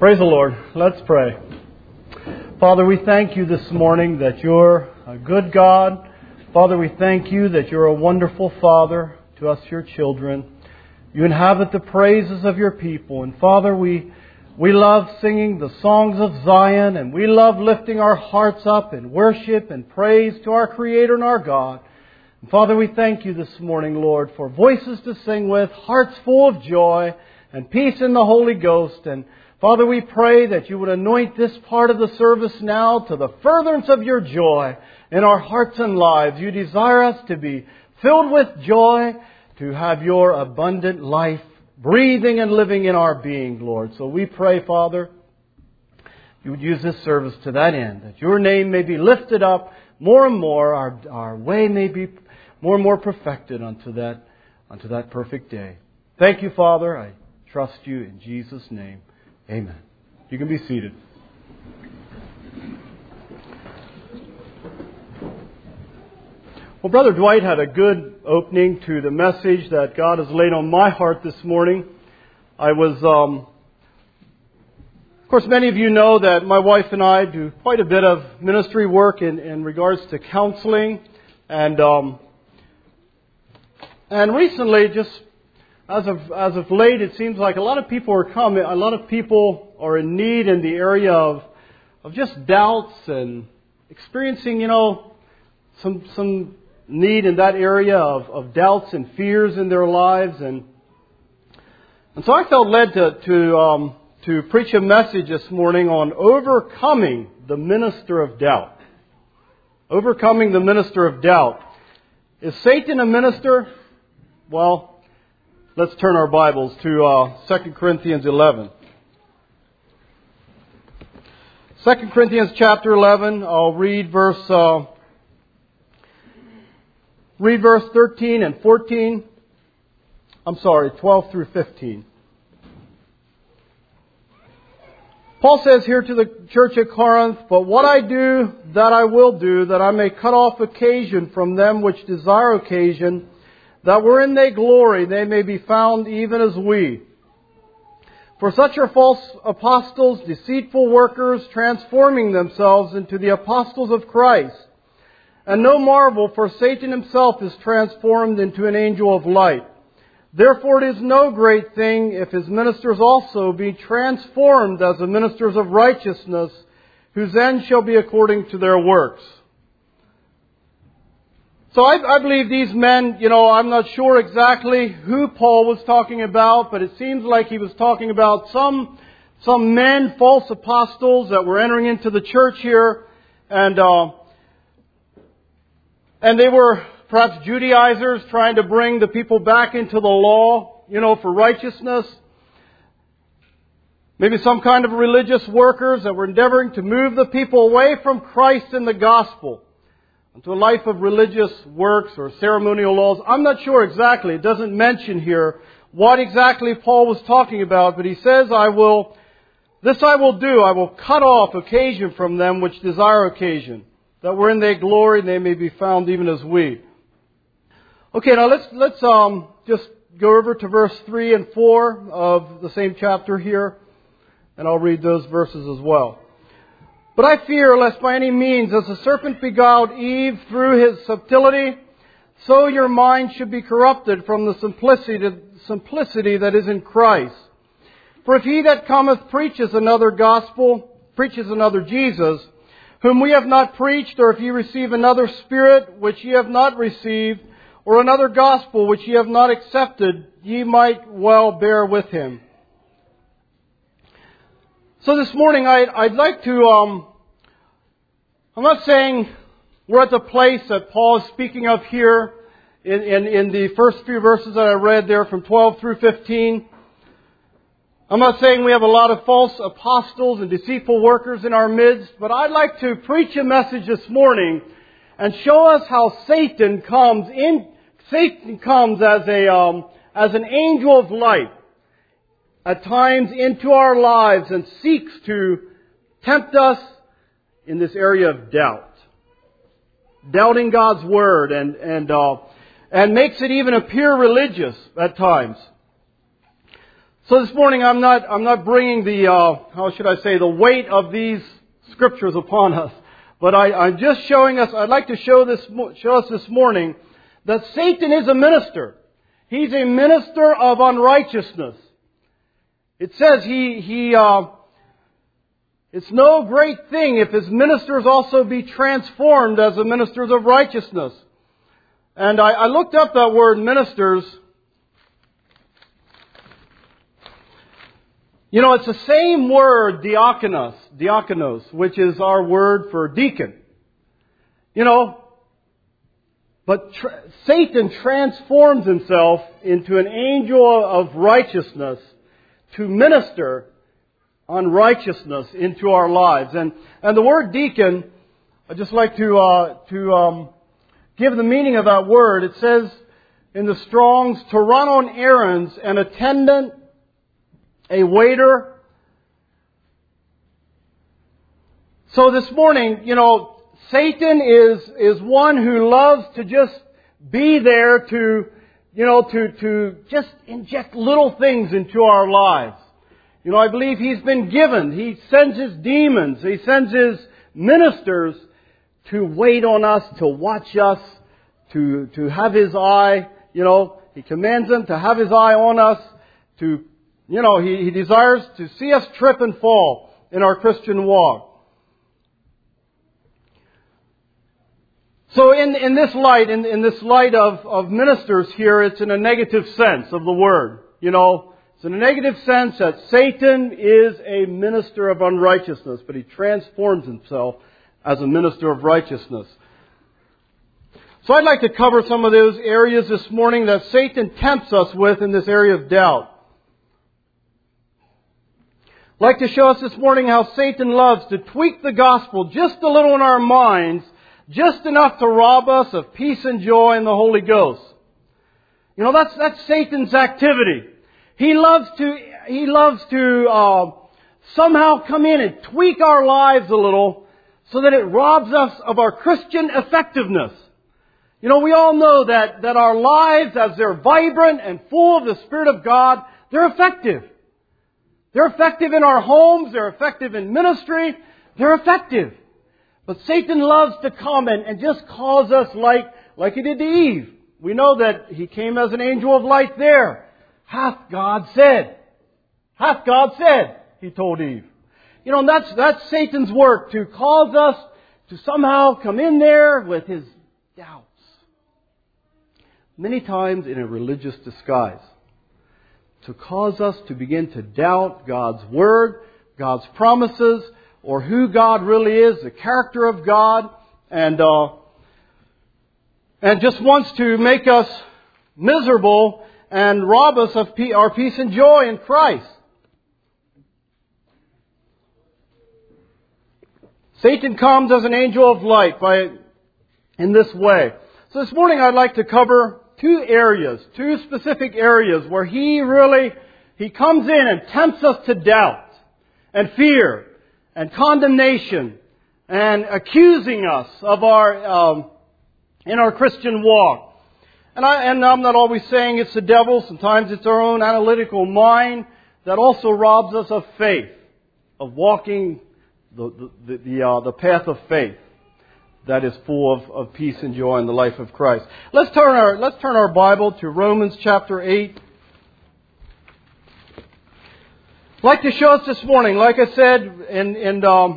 Praise the Lord. Let's pray. Father, we thank you this morning that you're a good God. Father, we thank you that you're a wonderful Father to us, your children. You inhabit the praises of your people. And Father, we love singing the songs of Zion, and we love lifting our hearts up in worship and praise to our Creator and our God. And Father, we thank you this morning, Lord, for voices to sing with, hearts full of joy, and peace in the Holy Ghost. And Father, we pray that you would anoint this part of the service now to the furtherance of your joy in our hearts and lives. You desire us to be filled with joy, to have your abundant life breathing and living in our being, Lord. So we pray, Father, you would use this service to that end, that your name may be lifted up more and more, our way may be more and more perfected unto that perfect day. Thank you, Father. I trust you in Jesus' name. Amen. You can be seated. Well, Brother Dwight had a good opening to the message that God has laid on my heart this morning. Of course, many of you know that my wife and I do quite a bit of ministry work in regards to counseling. And recently, just as of late, it seems like a lot of people are in need in the area of just doubts and experiencing, some need in that area of doubts and fears in their lives. And so I felt led to preach a message this morning on overcoming the minister of doubt. Overcoming the minister of doubt. Is Satan a minister? Well, let's turn our Bibles to 2 Corinthians 11. 2 Corinthians chapter 11, I'll read verse 13 and 14. 12 through 15. Paul says here to the church at Corinth, "But what I do, that I will do, that I may cut off occasion from them which desire occasion, that wherein they glory, they may be found even as we. For such are false apostles, deceitful workers, transforming themselves into the apostles of Christ. And no marvel, for Satan himself is transformed into an angel of light. Therefore it is no great thing if his ministers also be transformed as the ministers of righteousness, whose end shall be according to their works." So I believe these men, I'm not sure exactly who Paul was talking about, but it seems like he was talking about some men, false apostles that were entering into the church here, and they were perhaps Judaizers trying to bring the people back into the law, for righteousness. Maybe some kind of religious workers that were endeavoring to move the people away from Christ and the gospel into a life of religious works or ceremonial laws. I'm not sure exactly. It doesn't mention here what exactly Paul was talking about, but he says, I will do, I will cut off occasion from them which desire occasion, that wherein they glory, they may be found even as we. Okay, now let's just go over to verse 3 and 4 of the same chapter here, and I'll read those verses as well. "But I fear lest by any means, as the serpent beguiled Eve through his subtlety, so your mind should be corrupted from the simplicity that is in Christ. For if he that cometh preaches another gospel, preaches another Jesus, whom we have not preached, or if ye receive another spirit which ye have not received, or another gospel which ye have not accepted, ye might well bear with him." So this morning I'd like to, I'm not saying we're at the place that Paul is speaking of here in the first few verses that I read there from 12 through 15. I'm not saying we have a lot of false apostles and deceitful workers in our midst, but I'd like to preach a message this morning and show us how Satan comes as an angel of light at times into our lives and seeks to tempt us in this area of doubt. Doubting God's Word and makes it even appear religious at times. So this morning I'm not bringing the, the weight of these scriptures upon us. But I'm just showing us, I'd like to show us this morning that Satan is a minister. He's a minister of unrighteousness. It says it's no great thing if his ministers also be transformed as the ministers of righteousness. And I looked up that word ministers. You know, it's the same word, diakonos, which is our word for deacon. You know, but Satan transforms himself into an angel of righteousness to minister unrighteousness into our lives. And the word deacon, I'd just like to give the meaning of that word. It says in the Strong's, to run on errands, an attendant, a waiter. So this morning, you know, Satan is one who loves to just be there to just inject little things into our lives. You know, I believe he's been given. He sends his demons. He sends his ministers to wait on us, to watch us, to have his eye. You know, he commands them to have his eye on us, to he desires to see us trip and fall in our Christian walk. So in this light of ministers here, it's in a negative sense of the word. You know, it's in a negative sense that Satan is a minister of unrighteousness, but he transforms himself as a minister of righteousness. So I'd like to cover some of those areas this morning that Satan tempts us with in this area of doubt. I'd like to show us this morning how Satan loves to tweak the gospel just a little in our minds, just enough to rob us of peace and joy in the Holy Ghost. You know, that's Satan's activity. He loves to somehow come in and tweak our lives a little so that it robs us of our Christian effectiveness. You know, we all know that our lives, as they're vibrant and full of the Spirit of God, they're effective. They're effective in our homes. They're effective in ministry. They're effective. But Satan loves to come and just cause us like he did to Eve. We know that he came as an angel of light there. Hath God said? Hath God said? He told Eve. You know, that's Satan's work, to cause us to somehow come in there with his doubts. Many times in a religious disguise. To cause us to begin to doubt God's Word, God's promises, or who God really is, the character of God, and just wants to make us miserable and rob us of our peace and joy in Christ. Satan comes as an angel of light in this way. So this morning I'd like to cover two specific areas where he comes in and tempts us to doubt and fear and condemnation and accusing us of in our Christian walk. And I'm not always saying it's the devil. Sometimes it's our own analytical mind that also robs us of faith, of walking the path of faith that is full of peace and joy in the life of Christ. Let's turn our Bible to Romans chapter 8. I'd like to show us this morning, like I said, and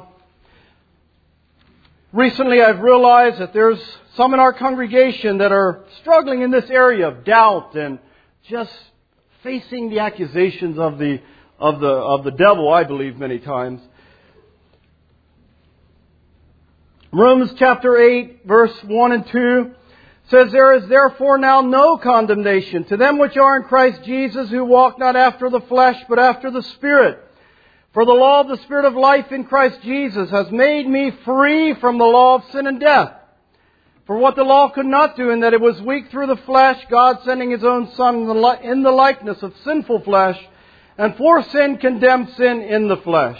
recently I've realized that there's some in our congregation that are struggling in this area of doubt and just facing the accusations of the devil, I believe, many times. Romans chapter 8, verse 1 and 2 says, "There is therefore now no condemnation to them which are in Christ Jesus, who walk not after the flesh, but after the Spirit. For the law of the Spirit of life in Christ Jesus has made me free from the law of sin and death. For what the law could not do, in that it was weak through the flesh, God sending His own Son in the likeness of sinful flesh, and for sin condemned sin in the flesh."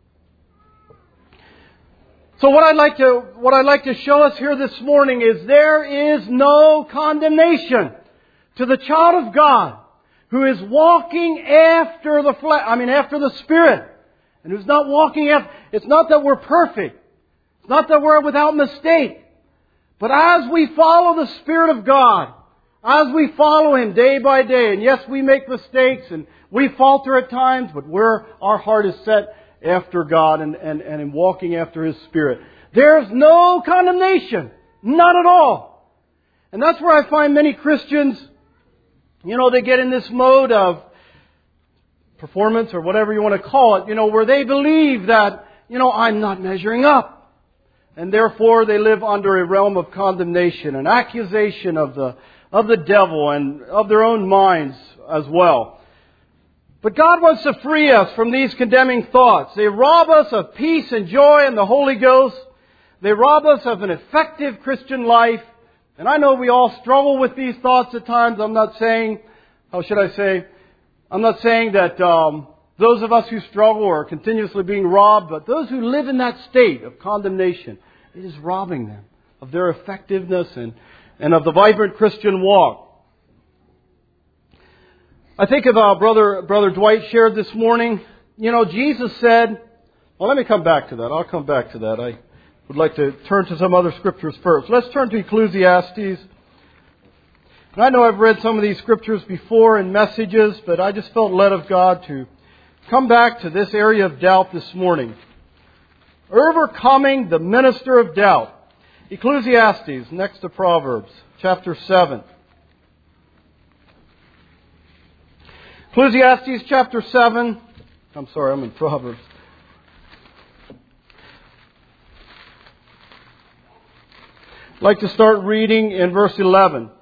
So what I'd like to show us here this morning is there is no condemnation to the child of God who is walking after the after the Spirit, and who's not walking after, it's not that we're perfect. It's not that we're without mistake. But as we follow the Spirit of God, as we follow Him day by day, and yes, we make mistakes and we falter at times, but our heart is set after God and in walking after His Spirit. There's no condemnation. None at all. And that's where I find many Christians, they get in this mode of performance or whatever you want to call it, where they believe that, I'm not measuring up. And therefore they live under a realm of condemnation, an accusation of the devil and of their own minds as well. But God wants to free us from these condemning thoughts. They rob us of peace and joy in the Holy Ghost. They rob us of an effective Christian life. And I know we all struggle with these thoughts at times. I'm not saying that those of us who struggle are continuously being robbed, but those who live in that state of condemnation, it is robbing them of their effectiveness and of the vibrant Christian walk. I think of Brother Dwight shared this morning. Jesus said, well, let me come back to that. I'll come back to that. I would like to turn to some other scriptures first. Let's turn to Ecclesiastes. And I know I've read some of these scriptures before in messages, but I just felt led of God to come back to this area of doubt this morning. Overcoming the minister of doubt. Ecclesiastes, next to Proverbs, chapter 7. Ecclesiastes chapter 7. I'm sorry, I'm in Proverbs. I'd like to start reading in verse 11.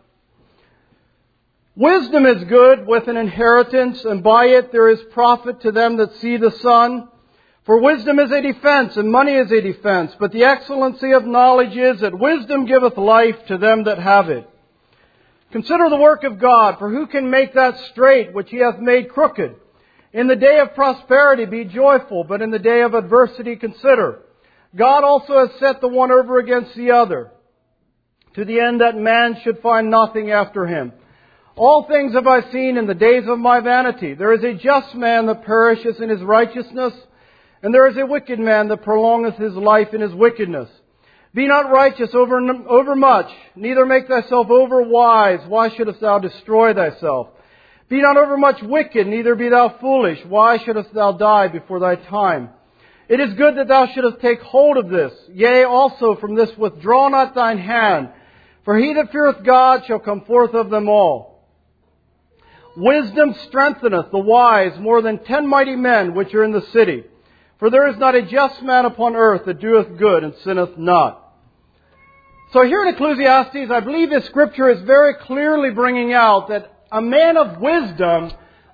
Wisdom is good with an inheritance, and by it there is profit to them that see the sun. For wisdom is a defense, and money is a defense. But the excellency of knowledge is that wisdom giveth life to them that have it. Consider the work of God, for who can make that straight which He hath made crooked? In the day of prosperity be joyful, but in the day of adversity consider. God also has set the one over against the other, to the end that man should find nothing after him. All things have I seen in the days of my vanity. There is a just man that perisheth in his righteousness, and there is a wicked man that prolongeth his life in his wickedness. Be not righteous over much, neither make thyself over wise. Why shouldest thou destroy thyself? Be not over much wicked, neither be thou foolish. Why shouldest thou die before thy time? It is good that thou shouldest take hold of this. Yea, also from this withdraw not thine hand. For he that feareth God shall come forth of them all. Wisdom strengtheneth the wise more than 10 mighty men which are in the city. For there is not a just man upon earth that doeth good and sinneth not. So here in Ecclesiastes, I believe this scripture is very clearly bringing out that a man of wisdom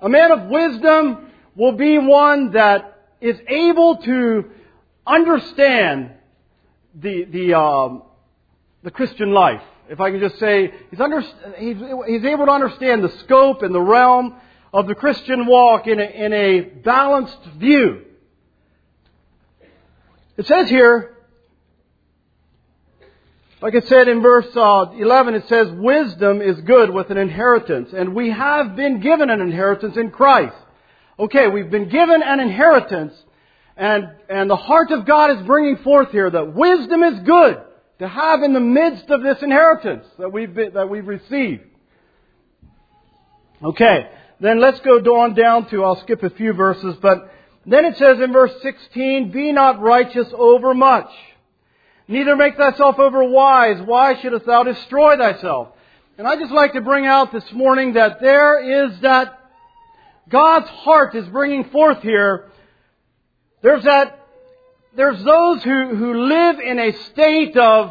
will be one that is able to understand the Christian life. If I can just say, he's able to understand the scope and the realm of the Christian walk in a balanced view. It says here, like it said in verse 11, it says, wisdom is good with an inheritance. And we have been given an inheritance in Christ. Okay, we've been given an inheritance. And the heart of God is bringing forth here that wisdom is good to have in the midst of this inheritance that we've received. Okay, then let's go on down to, I'll skip a few verses, but then it says in verse 16, be not righteous over much, neither make thyself over wise. Why shouldest thou destroy thyself? And I just like to bring out this morning that there is that God's heart is bringing forth here. There's those who live in a state of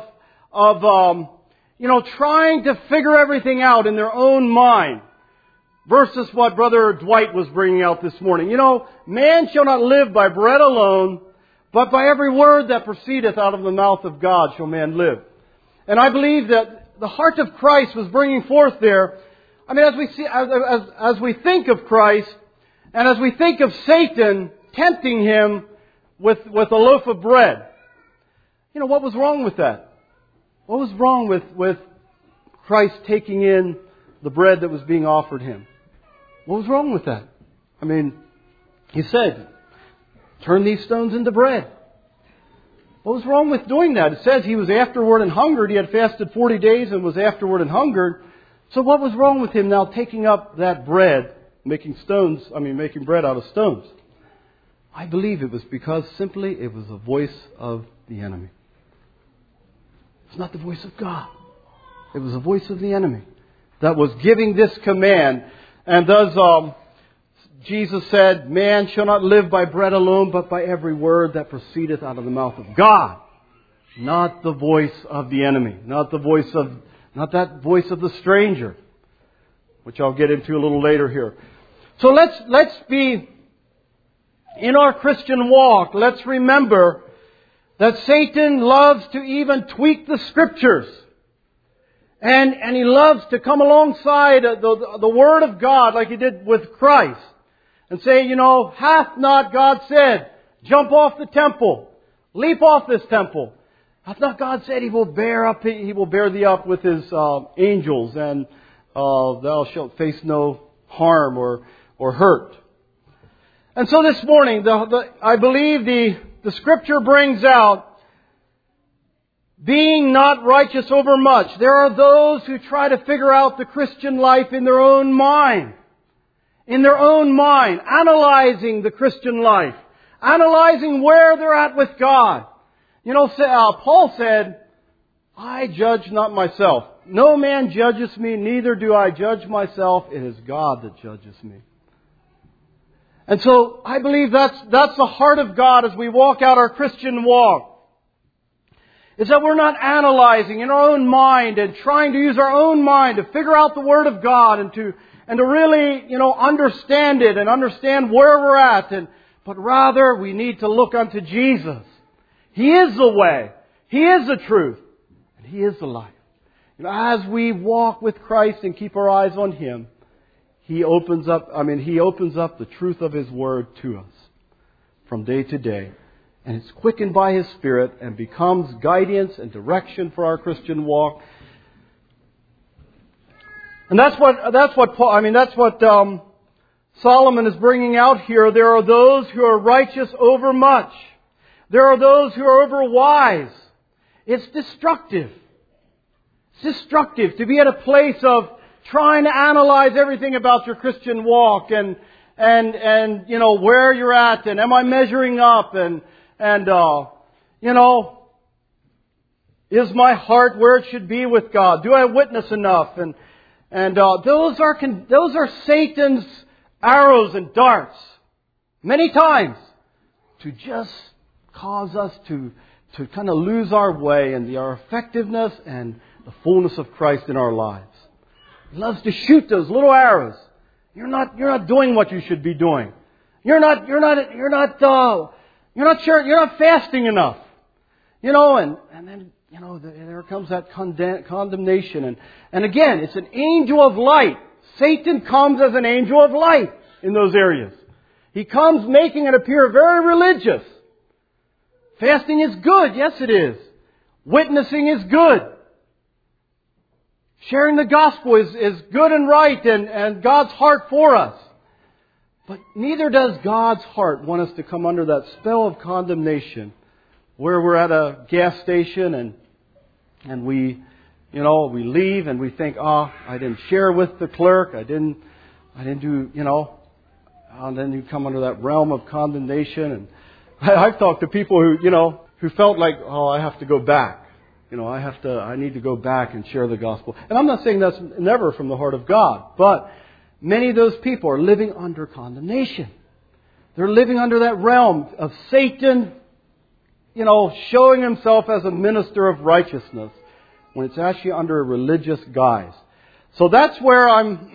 trying to figure everything out in their own mind. Versus what Brother Dwight was bringing out this morning. Man shall not live by bread alone, but by every word that proceedeth out of the mouth of God shall man live. And I believe that the heart of Christ was bringing forth there. I mean, as we think of Christ, and as we think of Satan tempting Him with a loaf of bread, what was wrong with that? What was wrong with Christ taking in the bread that was being offered Him? What was wrong with that? I mean, He said, turn these stones into bread. What was wrong with doing that? It says He was afterward and hungered. He had fasted 40 days and was afterward and hungered. So what was wrong with Him now taking up that bread, making bread out of stones? I believe it was because simply it was the voice of the enemy. It's not the voice of God. It was the voice of the enemy that was giving this command. And thus Jesus said, man shall not live by bread alone, but by every word that proceedeth out of the mouth of God. Not the voice of the enemy. Not that voice of the stranger, which I'll get into a little later here. So let's be, in our Christian walk, let's remember that Satan loves to even tweak the Scriptures. And he loves to come alongside the Word of God like he did with Christ. And say, hath not God said, jump off the temple, leap off this temple. Hath not God said He will bear thee up with His angels, and thou shalt face no harm or hurt. And so this morning, I believe the Scripture brings out, being not righteous over much. There are those who try to figure out the Christian life in their own mind. In their own mind, analyzing the Christian life. Analyzing where they're at with God. Paul said, I judge not myself. No man judges me, neither do I judge myself. It is God that judges me. And so I believe that's the heart of God as we walk out our Christian walk. Is that we're not analyzing in our own mind and trying to use our own mind to figure out the Word of God and to really, understand it and understand where we're at. But rather, we need to look unto Jesus. He is the way. He is the truth. And He is the life. As we walk with Christ and keep our eyes on Him, He opens up the truth of His Word to us from day to day. And it's quickened by His Spirit and becomes guidance and direction for our Christian walk. And that's what Solomon is bringing out here. There are those who are righteous over much. There are those who are over wise. It's destructive. It's destructive to be at a place of trying to analyze everything about your Christian walk and where you're at and am I measuring up and is my heart where it should be with God? Do I witness enough? And those are Satan's arrows and darts, many times, to just cause us to kind of lose our way and our effectiveness and the fullness of Christ in our lives. He loves to shoot those little arrows. You're not doing what you should be doing. You're not fasting enough. And then there comes that condemnation. And again, it's an angel of light. Satan comes as an angel of light in those areas. He comes making it appear very religious. Fasting is good. Yes, it is. Witnessing is good. Sharing the gospel is good and right and God's heart for us. But neither does God's heart want us to come under that spell of condemnation where we're at a gas station and we leave and we think, I didn't share with the clerk, I didn't do, and then you come under that realm of condemnation. And I've talked to people who felt like, I have to go back. I need to go back and share the gospel. And I'm not saying that's never from the heart of God, but many of those people are living under condemnation. They're living under that realm of Satan, showing himself as a minister of righteousness when it's actually under a religious guise. So that's what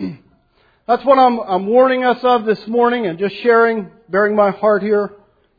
I'm warning us of this morning and just bearing my heart here.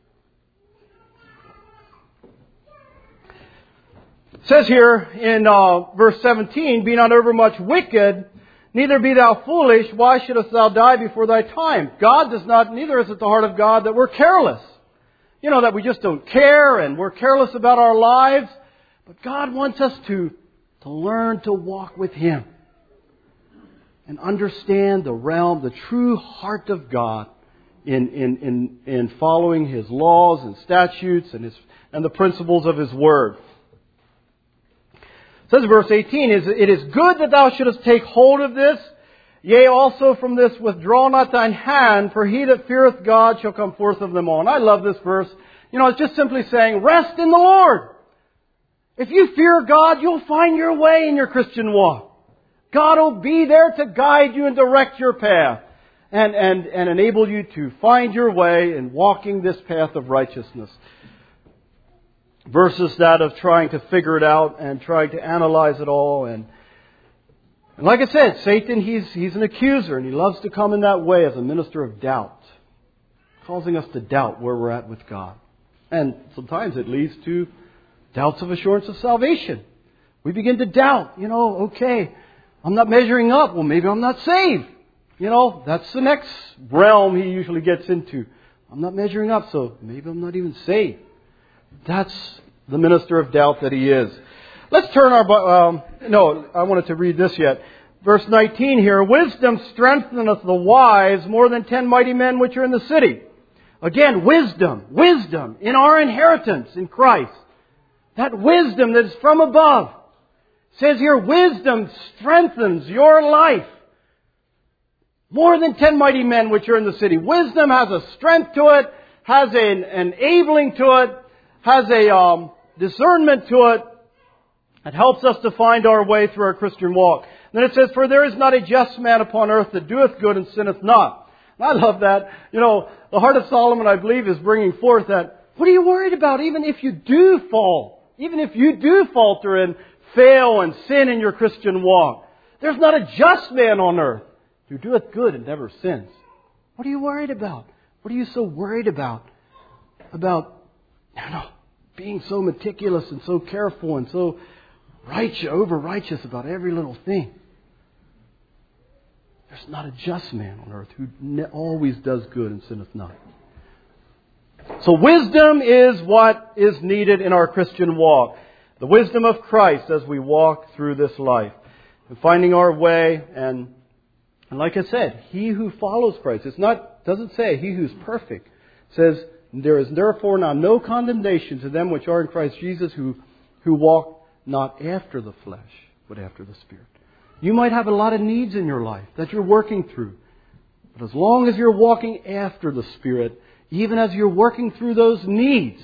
It says here in verse 17, be not overmuch wicked, neither be thou foolish. Why shouldest thou die before thy time? Neither is it the heart of God that we're careless. That we just don't care and we're careless about our lives. But God wants us to learn to walk with Him. and understand the realm, the true heart of God in following His laws and statutes and the principles of His Word. It says in verse 18, "It is good that thou shouldest take hold of this. Yea, also from this withdraw not thine hand, for he that feareth God shall come forth of them all." And I love this verse. It's just simply saying, rest in the Lord. If you fear God, you'll find your way in your Christian walk. God will be there to guide you and direct your path and enable you to find your way in walking this path of righteousness. Versus that of trying to figure it out and trying to analyze it all. And like I said, Satan, he's an accuser, and he loves to come in that way as a minister of doubt, causing us to doubt where we're at with God. And sometimes it leads to doubts of assurance of salvation. We begin to doubt, okay, I'm not measuring up. Well, maybe I'm not saved. That's the next realm he usually gets into. I'm not measuring up, so maybe I'm not even saved. That's the minister of doubt that he is. Let's turn I wanted to read this yet. Verse 19 here, "Wisdom strengtheneth the wise more than 10 mighty men which are in the city." Again, wisdom in our inheritance in Christ. That wisdom that is from above. It says here, wisdom strengthens your life more than 10 mighty men which are in the city. Wisdom has a strength to it, has an enabling to it, has a discernment to it. It helps us to find our way through our Christian walk. And then it says, "For there is not a just man upon earth that doeth good and sinneth not." And I love that. The Heart of Solomon, I believe, is bringing forth that, what are you worried about even if you do fall? Even if you do falter and fail and sin in your Christian walk. There's not a just man on earth who doeth good and never sins. What are you worried about? What are you so worried about? Being so meticulous and so careful and so over-righteous about every little thing. There's not a just man on earth who always does good and sinneth not. So wisdom is what is needed in our Christian walk. The wisdom of Christ as we walk through this life. And finding our way. And like I said, he who follows Christ. Doesn't say he who's perfect. It says, "There is therefore now no condemnation to them which are in Christ Jesus who walk not after the flesh, but after the Spirit." You might have a lot of needs in your life that you're working through. But as long as you're walking after the Spirit, even as you're working through those needs,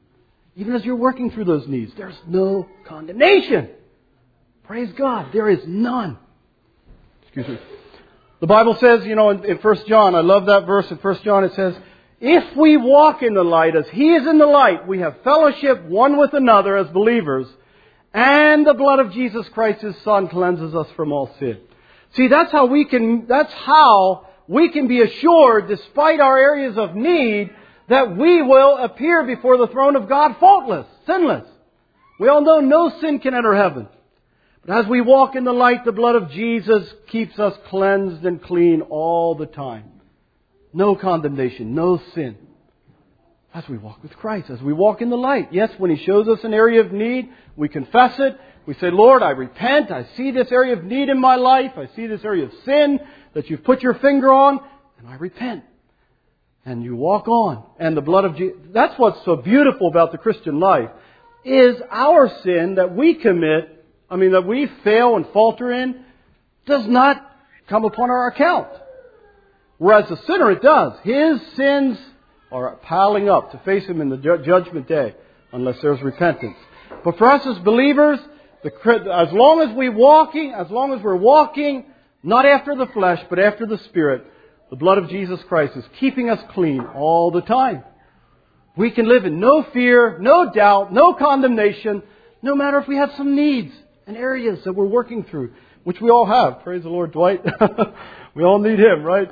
there's no condemnation. Praise God. There is none. Excuse me. The Bible says, in 1 John, I love that verse in 1 John, it says, "If we walk in the light as He is in the light, we have fellowship one with another as believers, and the blood of Jesus Christ, His Son, cleanses us from all sin." See, that's how we can be assured, despite our areas of need, that we will appear before the throne of God faultless, sinless. We all know no sin can enter heaven. But as we walk in the light, the blood of Jesus keeps us cleansed and clean all the time. No condemnation, no sin. As we walk with Christ, as we walk in the light. Yes, when He shows us an area of need, we confess it. We say, "Lord, I repent. I see this area of need in my life. I see this area of sin that You've put Your finger on, and I repent." And you walk on. And the blood of Jesus. That's what's so beautiful about the Christian life, is our sin that we commit, that we fail and falter in, does not come upon our account. Whereas the sinner, it does. His sins are piling up to face Him in the judgment day, unless there's repentance. But for us as believers, as long as we're walking, not after the flesh, but after the Spirit, the blood of Jesus Christ is keeping us clean all the time. We can live in no fear, no doubt, no condemnation, no matter if we have some needs and areas that we're working through, which we all have. Praise the Lord, Dwight. We all need Him, right?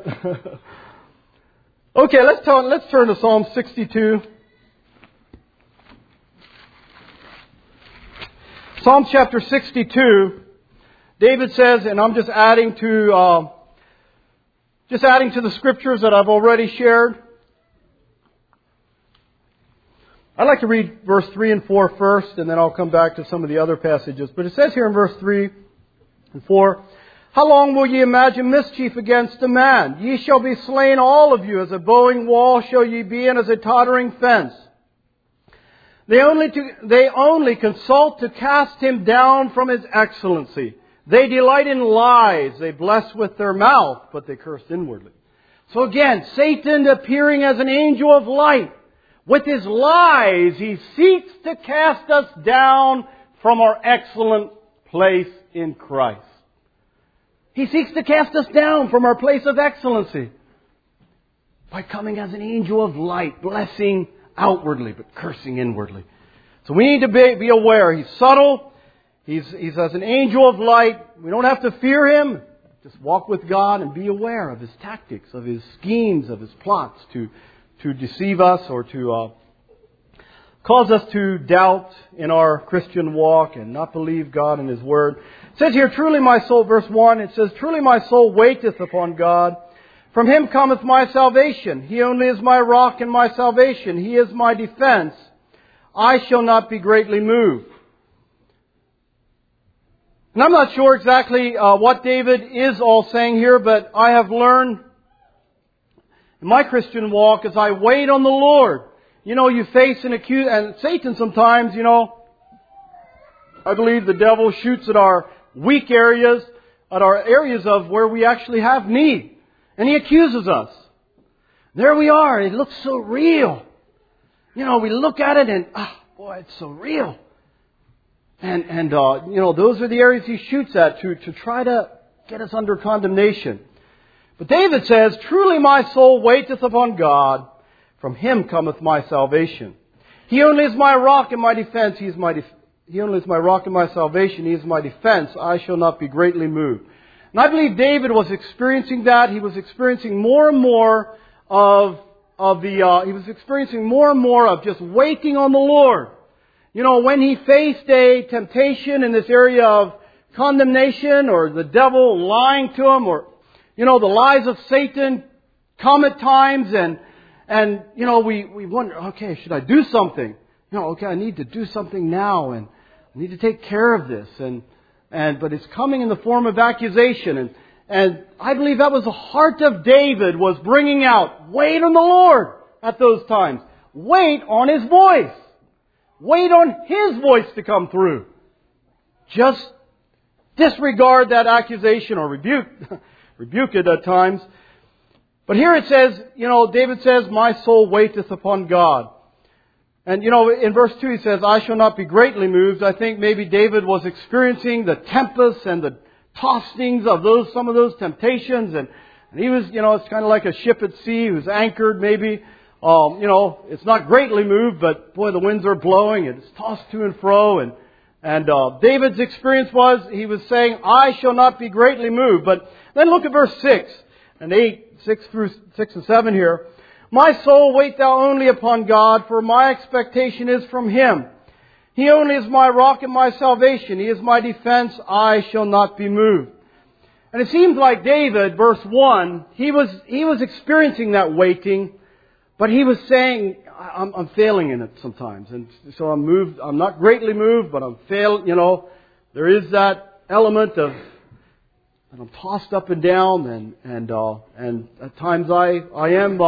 Okay, let's turn to Psalm 62. Psalm chapter 62, David says, and I'm just adding to the scriptures that I've already shared. I'd like to read verse 3 and 4 first, and then I'll come back to some of the other passages. But it says here in verse 3 and 4, How long will ye imagine mischief against a man? Ye shall be slain all of you, as a bowing wall shall ye be, and as a tottering fence. They only consult to cast him down from his excellency. They delight in lies. They bless with their mouth, but they curse inwardly. So again, Satan appearing as an angel of light. With his lies, he seeks to cast us down from our excellent place in Christ. He seeks to cast us down from our place of excellency by coming as an angel of light, blessing outwardly, but cursing inwardly. So we need to be aware. He's subtle. He's as an angel of light. We don't have to fear him. Just walk with God and be aware of his tactics, of his schemes, of his plots to deceive us or to cause us to doubt in our Christian walk and not believe God and His Word. It says here, truly my soul, verse 1, it says, truly my soul waiteth upon God. From Him cometh my salvation. He only is my rock and my salvation. He is my defense. I shall not be greatly moved. And I'm not sure exactly what David is all saying here, but I have learned in my Christian walk as I wait on the Lord. You know, you face and accuse, and Satan sometimes, I believe the devil shoots at our weak areas, at our areas of where we actually have need. And he accuses us. There we are. It looks so real. We look at it and, boy, it's so real. And those are the areas he shoots at to try to get us under condemnation. But David says, truly my soul waiteth upon God. From Him cometh my salvation. He only is my rock and my defense. He only is my rock and my salvation. He is my defense. I shall not be greatly moved. And I believe David was experiencing that. He was experiencing more and more of just waiting on the Lord. When he faced a temptation in this area of condemnation or the devil lying to him or, the lies of Satan come at times and we wonder, okay, should I do something? I need to do something now and I need to take care of this. But it's coming in the form of accusation. And I believe that was the heart of David was bringing out. Wait on the Lord at those times. Wait on His voice. Wait on His voice to come through. Just disregard that accusation or rebuke it at times. But here it says, David says, my soul waiteth upon God. And, in verse 2 he says, I shall not be greatly moved. I think maybe David was experiencing the tempests and the tossings of some of those temptations. And he was, it's kind of like a ship at sea who's anchored maybe. It's not greatly moved, but boy, the winds are blowing. It's tossed to and fro. And David's experience was, he was saying, I shall not be greatly moved. But then look at verse 6 and 8. 6 and 7 here. My soul, wait thou only upon God, for my expectation is from Him. He only is my rock and my salvation. He is my defense. I shall not be moved. And it seems like David, verse 1, he was experiencing that waiting, but he was saying, I'm failing in it sometimes. And so I'm moved. I'm not greatly moved, but I'm failing. There is that element of, and I'm tossed up and down, and at times I am,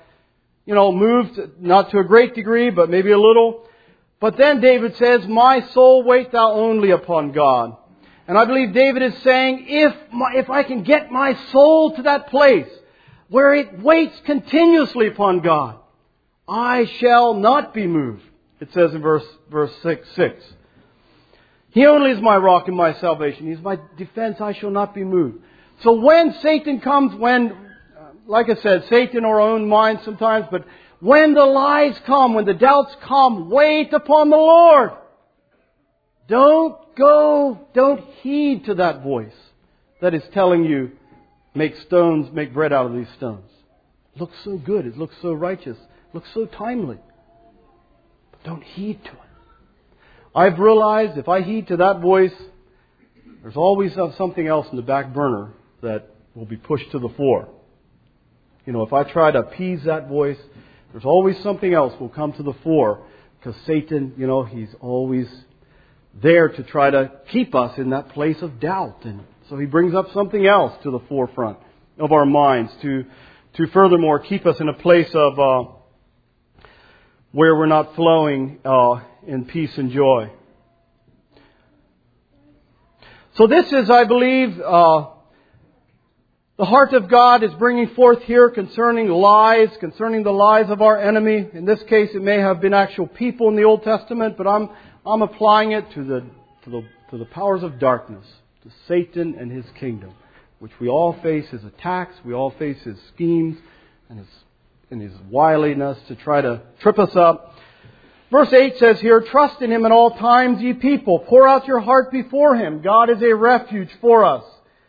moved, not to a great degree, but maybe a little. But then David says, my soul wait thou only upon God. And I believe David is saying, if I can get my soul to that place where it waits continuously upon God, I shall not be moved. It says in verse 6. He only is my rock and my salvation. He is my defense. I shall not be moved. So when Satan comes, like I said, Satan or our own mind sometimes, but when the lies come, when the doubts come, wait upon the Lord. Don't heed to that voice that is telling you, make bread out of these stones. It looks so good. It looks so righteous. It looks so timely. But don't heed to it. I've realized if I heed to that voice, there's always something else in the back burner that will be pushed to the fore. If I try to appease that voice, there's always something else will come to the fore. Because Satan, he's always there to try to keep us in that place of doubt. And So He brings up something else to the forefront of our minds to furthermore keep us in a place of where we're not flowing in peace and joy. So this is, I believe, the heart of God is bringing forth here concerning lies, concerning the lies of our enemy. In this case, it may have been actual people in the Old Testament, but I'm applying it to the powers of darkness, to Satan and his kingdom, which we all face his attacks, we all face his schemes and his wiliness to try to trip us up. Verse 8 says here, "Trust in Him at all times, ye people. Pour out your heart before Him. God is a refuge for us."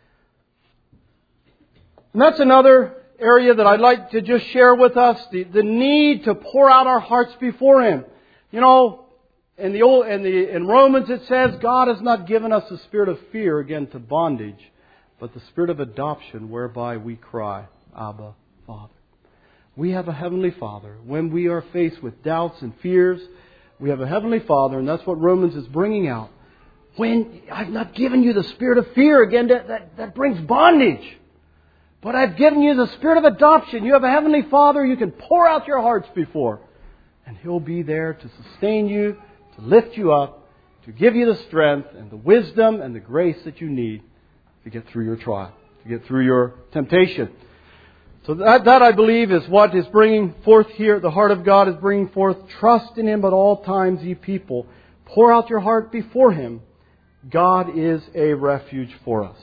And that's another area that I'd like to just share with us, the need to pour out our hearts before Him. You know, in Romans it says, God has not given us the spirit of fear again to bondage, but the spirit of adoption whereby we cry, Abba, Father. We have a Heavenly Father. When we are faced with doubts and fears, we have a Heavenly Father, and that's what Romans is bringing out. When I've not given you the spirit of fear again that brings bondage, but I've given you the spirit of adoption. You have a Heavenly Father you can pour out your hearts before. And He'll be there to sustain you, to lift you up, to give you the strength and the wisdom and the grace that you need to get through your trial, to get through your temptation. So that I believe is what is bringing forth here. The heart of God is bringing forth. Trust in Him at all times, ye people. Pour out your heart before Him. God is a refuge for us.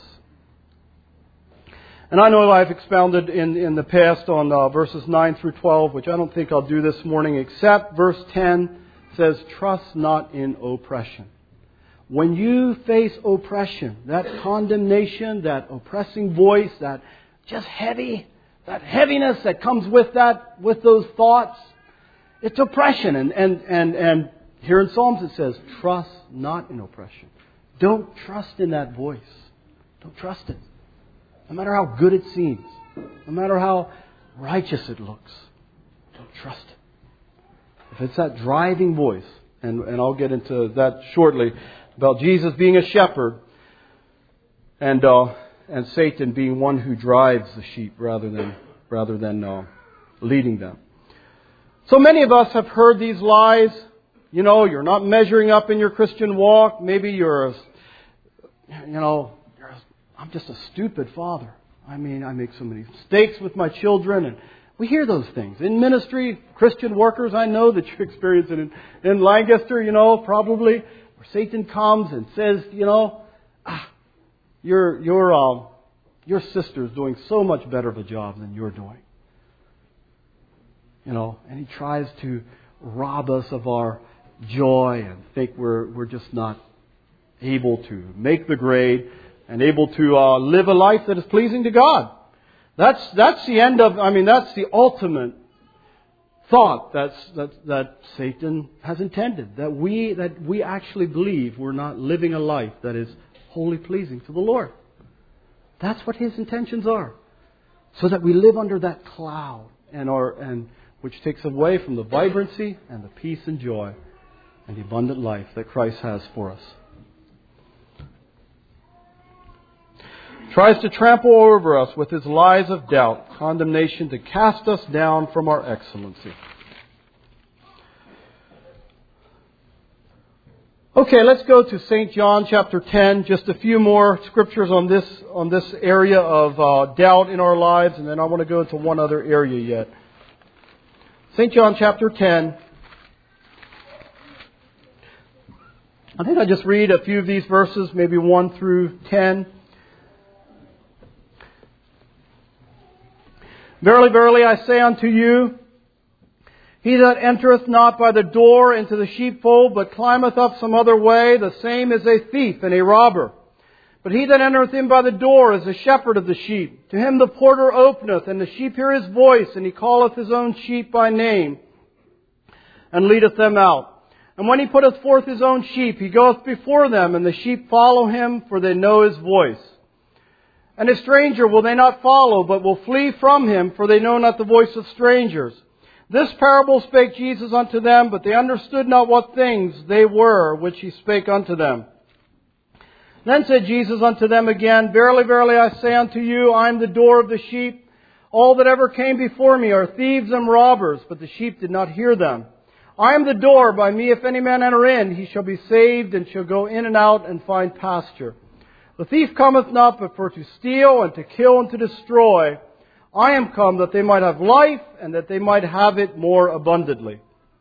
And I know I've expounded in the past on verses 9 through 12, which I don't think I'll do this morning, except verse 10 says, "Trust not in oppression." When you face oppression, that condemnation, that oppressing voice, that just that heaviness that comes with those thoughts, it's oppression. And here in Psalms it says, "Trust not in oppression." Don't trust in that voice. Don't trust it. No matter how good it seems, no matter how righteous it looks, don't trust it. If it's that driving voice, and I'll get into that shortly, about Jesus being a shepherd and Satan being one who drives the sheep rather than leading them. So many of us have heard these lies. You know, you're not measuring up in your Christian walk. Maybe I'm just a stupid father. I mean, I make so many mistakes with my children. And we hear those things. In ministry, Christian workers, I know that you experience it in Lancaster, probably, where Satan comes and says, your sister's doing so much better of a job than you're doing. And he tries to rob us of our joy and think we're just not able to make the grade and able to live a life that is pleasing to God. That's the end of, that's the ultimate thought that Satan has intended. That we actually believe we're not living a life that is wholly pleasing to the Lord. That's what his intentions are. So that we live under that cloud and which takes away from the vibrancy and the peace and joy and the abundant life that Christ has for us. Tries to trample over us with his lies of doubt, condemnation, to cast us down from our excellency. Okay, let's go to St. John chapter 10. Just a few more scriptures on this area of doubt in our lives, and then I want to go into one other area yet. St. John chapter 10. I think I'll just read a few of these verses, maybe 1 through 10. Verily, verily, I say unto you, he that entereth not by the door into the sheepfold, but climbeth up some other way, the same is a thief and a robber. But he that entereth in by the door is the shepherd of the sheep. To him the porter openeth, and the sheep hear his voice, and he calleth his own sheep by name, and leadeth them out. And when he putteth forth his own sheep, he goeth before them, and the sheep follow him, for they know his voice. And a stranger will they not follow, but will flee from him, for they know not the voice of strangers. This parable spake Jesus unto them, but they understood not what things they were which he spake unto them. Then said Jesus unto them again, Verily, verily, I say unto you, I am the door of the sheep. All that ever came before me are thieves and robbers, but the sheep did not hear them. I am the door. By me, if any man enter in, he shall be saved, and shall go in and out and find pasture. The thief cometh not but for to steal and to kill and to destroy. I am come that they might have life, and that they might have it more abundantly.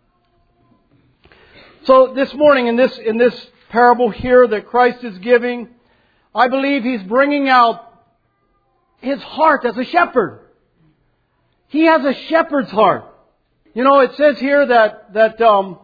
So this morning in this parable here that Christ is giving, I believe He's bringing out His heart as a shepherd. He has a shepherd's heart. You know, it says here that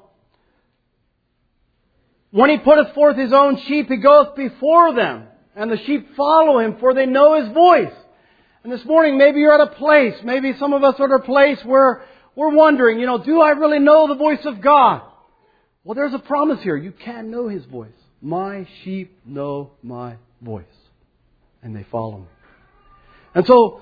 when He putteth forth His own sheep, He goeth before them, and the sheep follow Him, for they know His voice. And this morning, maybe you're at a place, maybe some of us are at a place where we're wondering, do I really know the voice of God? Well, there's a promise here. You can know His voice. My sheep know my voice, and they follow me. And so,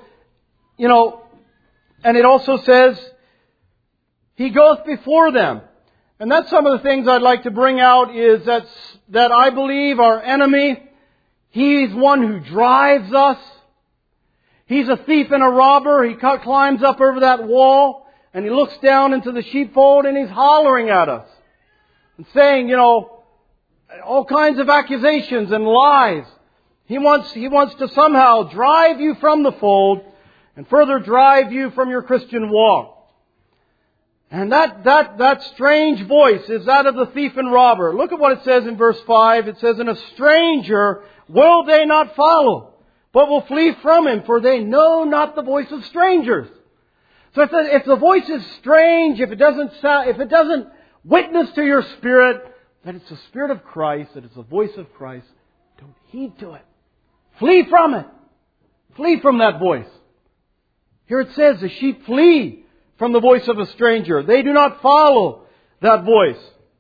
and it also says, He goeth before them. And that's some of the things I'd like to bring out is that I believe our enemy, he's one who drives us. He's a thief and a robber. He climbs up over that wall and he looks down into the sheepfold and he's hollering at us and saying, all kinds of accusations and lies. He wants to somehow drive you from the fold and further drive you from your Christian walk. And that strange voice is that of the thief and robber. Look at what it says in verse 5. It says, And a stranger will they not follow, but will flee from him, for they know not the voice of strangers. So if the voice is strange, if it doesn't witness to your spirit that it's the Spirit of Christ, that it's the voice of Christ, don't heed to it. Flee from it. Flee from that voice. Here it says, the sheep flee from the voice of a stranger. They do not follow that voice.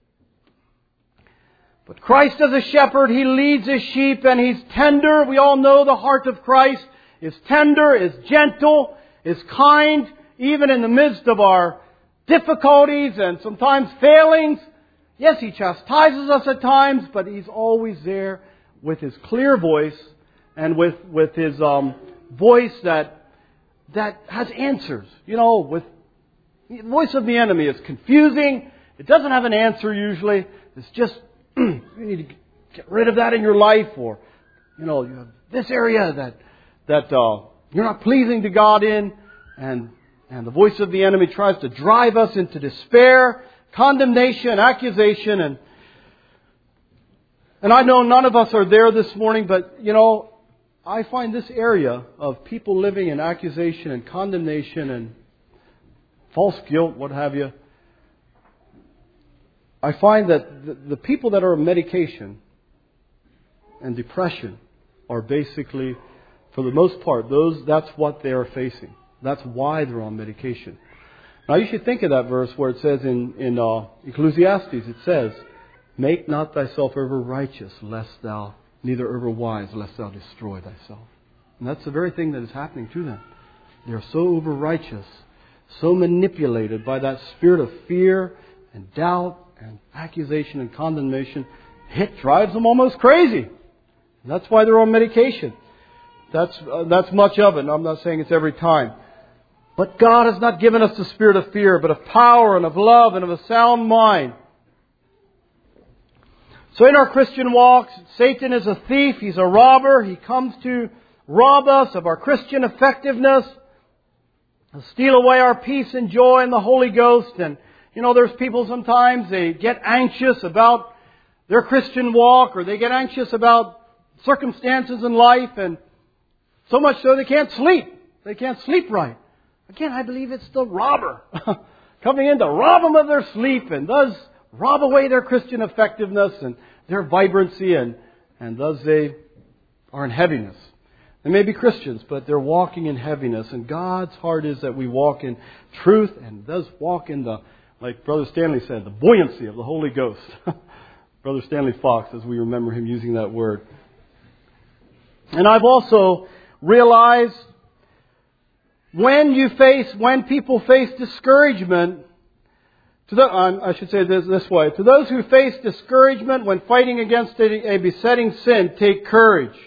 But Christ as a shepherd, He leads His sheep and He's tender. We all know the heart of Christ is tender, is gentle, is kind, even in the midst of our difficulties and sometimes failings. Yes, He chastises us at times, but He's always there with His clear voice and with His voice that has answers. With the voice of the enemy is confusing. It doesn't have an answer usually. It's just, you need to get rid of that in your life, or, you have this area that you're not pleasing to God in, and the voice of the enemy tries to drive us into despair, condemnation, accusation, and I know none of us are there this morning, but, I find this area of people living in accusation and condemnation and false guilt, what have you, I find that the people that are on medication and depression are basically, for the most part, that's what they are facing. That's why they're on medication. Now you should think of that verse where it says in Ecclesiastes, it says, Make not thyself ever righteous, neither ever wise, lest thou destroy thyself. And that's the very thing that is happening to them. They are so over righteous, so manipulated by that spirit of fear and doubt and accusation and condemnation. It drives them almost crazy. And that's why they're on medication. That's much of it. I'm not saying it's every time. But God has not given us the spirit of fear, but of power and of love and of a sound mind. So in our Christian walks, Satan is a thief. He's a robber. He comes to rob us of our Christian effectiveness, steal away our peace and joy in the Holy Ghost. And, there's people sometimes, they get anxious about their Christian walk, or they get anxious about circumstances in life, and so much so they can't sleep. They can't sleep right. Again, I believe it's the robber coming in to rob them of their sleep, and thus rob away their Christian effectiveness and their vibrancy, and thus they are in heaviness. They may be Christians, but they're walking in heaviness. And God's heart is that we walk in truth and thus walk in the, like Brother Stanley said, the buoyancy of the Holy Ghost. Brother Stanley Fox, as we remember him using that word. And I've also realized when people face discouragement, I should say this way. To those who face discouragement when fighting against a besetting sin, take courage.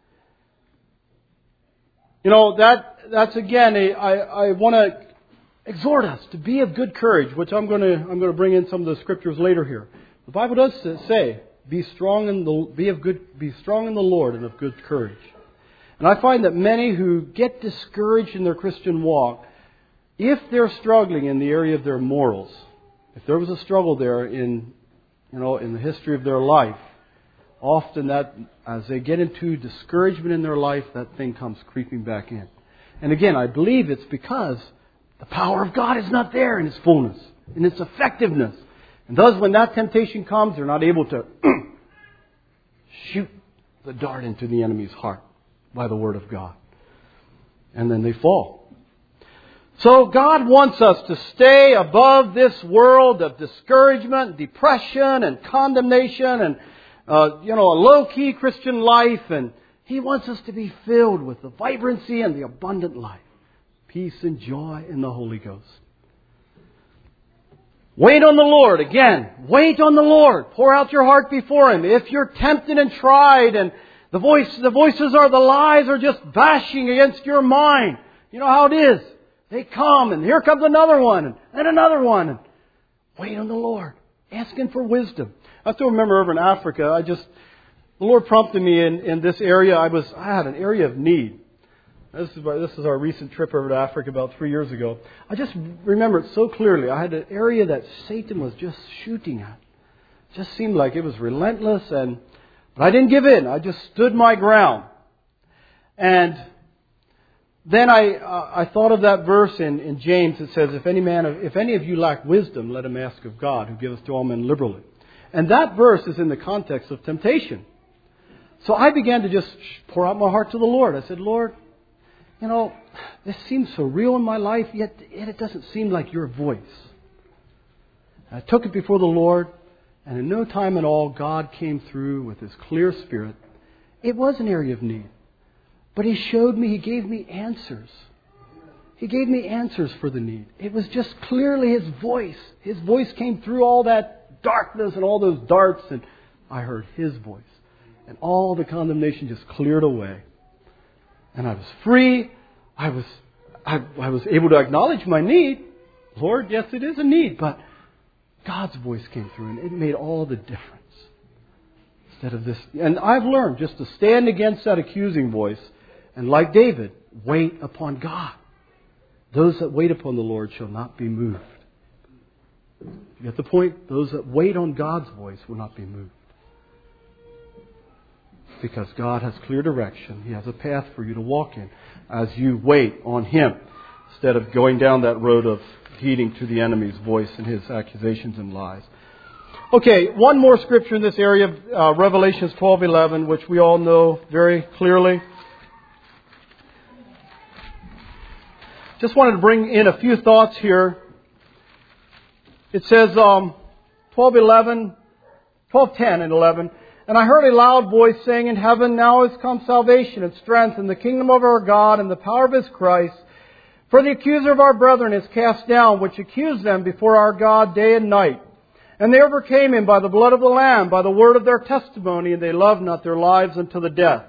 That's again, I want to exhort us to be of good courage, which I'm going to bring in some of the scriptures later here. The Bible does say, be strong in the Lord and of good courage. And I find that many who get discouraged in their Christian walk, if they're struggling in the area of their morals, if there was a struggle there in the history of their life, often that as they get into discouragement in their life, that thing comes creeping back in. And again, I believe it's because the power of God is not there in its fullness, in its effectiveness. And thus, when that temptation comes, they're not able to shoot the dart into the enemy's heart by the Word of God. And then they fall. So God wants us to stay above this world of discouragement, depression, and condemnation, and a low-key Christian life. And He wants us to be filled with the vibrancy and the abundant life, peace and joy in the Holy Ghost. Wait on the Lord. Again, wait on the Lord. Pour out your heart before Him. If you're tempted and tried, and the voices are the lies are just bashing against your mind, you know how it is. They come, and here comes another one, and another one. And wait on the Lord. Ask Him for wisdom. I still remember over in Africa, the Lord prompted me in this area. I had an area of need. This is our recent trip over to Africa about 3 years ago. I just remember it so clearly. I had an area that Satan was just shooting at. It just seemed like it was relentless, but I didn't give in. I just stood my ground. And then I thought of that verse in James that says, if any of you lack wisdom, let him ask of God, who giveth to all men liberally. And that verse is in the context of temptation. So I began to just pour out my heart to the Lord. I said, Lord, this seems so real in my life, yet it doesn't seem like your voice. And I took it before the Lord, and in no time at all, God came through with His clear Spirit. It was an area of need. But He showed me, He gave me answers. He gave me answers for the need. It was just clearly His voice. His voice came through all that darkness and all those darts, and I heard His voice. And all the condemnation just cleared away. And I was free. I was able to acknowledge my need. Lord, yes, it is a need, but God's voice came through, and it made all the difference. Instead of this, and I've learned just to stand against that accusing voice, and like David, wait upon God. Those that wait upon the Lord shall not be moved. You get the point? Those that wait on God's voice will not be moved. Because God has clear direction. He has a path for you to walk in as you wait on Him, instead of going down that road of heeding to the enemy's voice and his accusations and lies. Okay, one more scripture in this area, Revelations 12:11, which we all know very clearly. Just wanted to bring in a few thoughts here. It says 12:10 and 11. And I heard a loud voice saying in heaven, now is come salvation and strength and the kingdom of our God and the power of His Christ. For the accuser of our brethren is cast down, which accused them before our God day and night. And they overcame Him by the blood of the Lamb, by the word of their testimony, and they loved not their lives unto the death.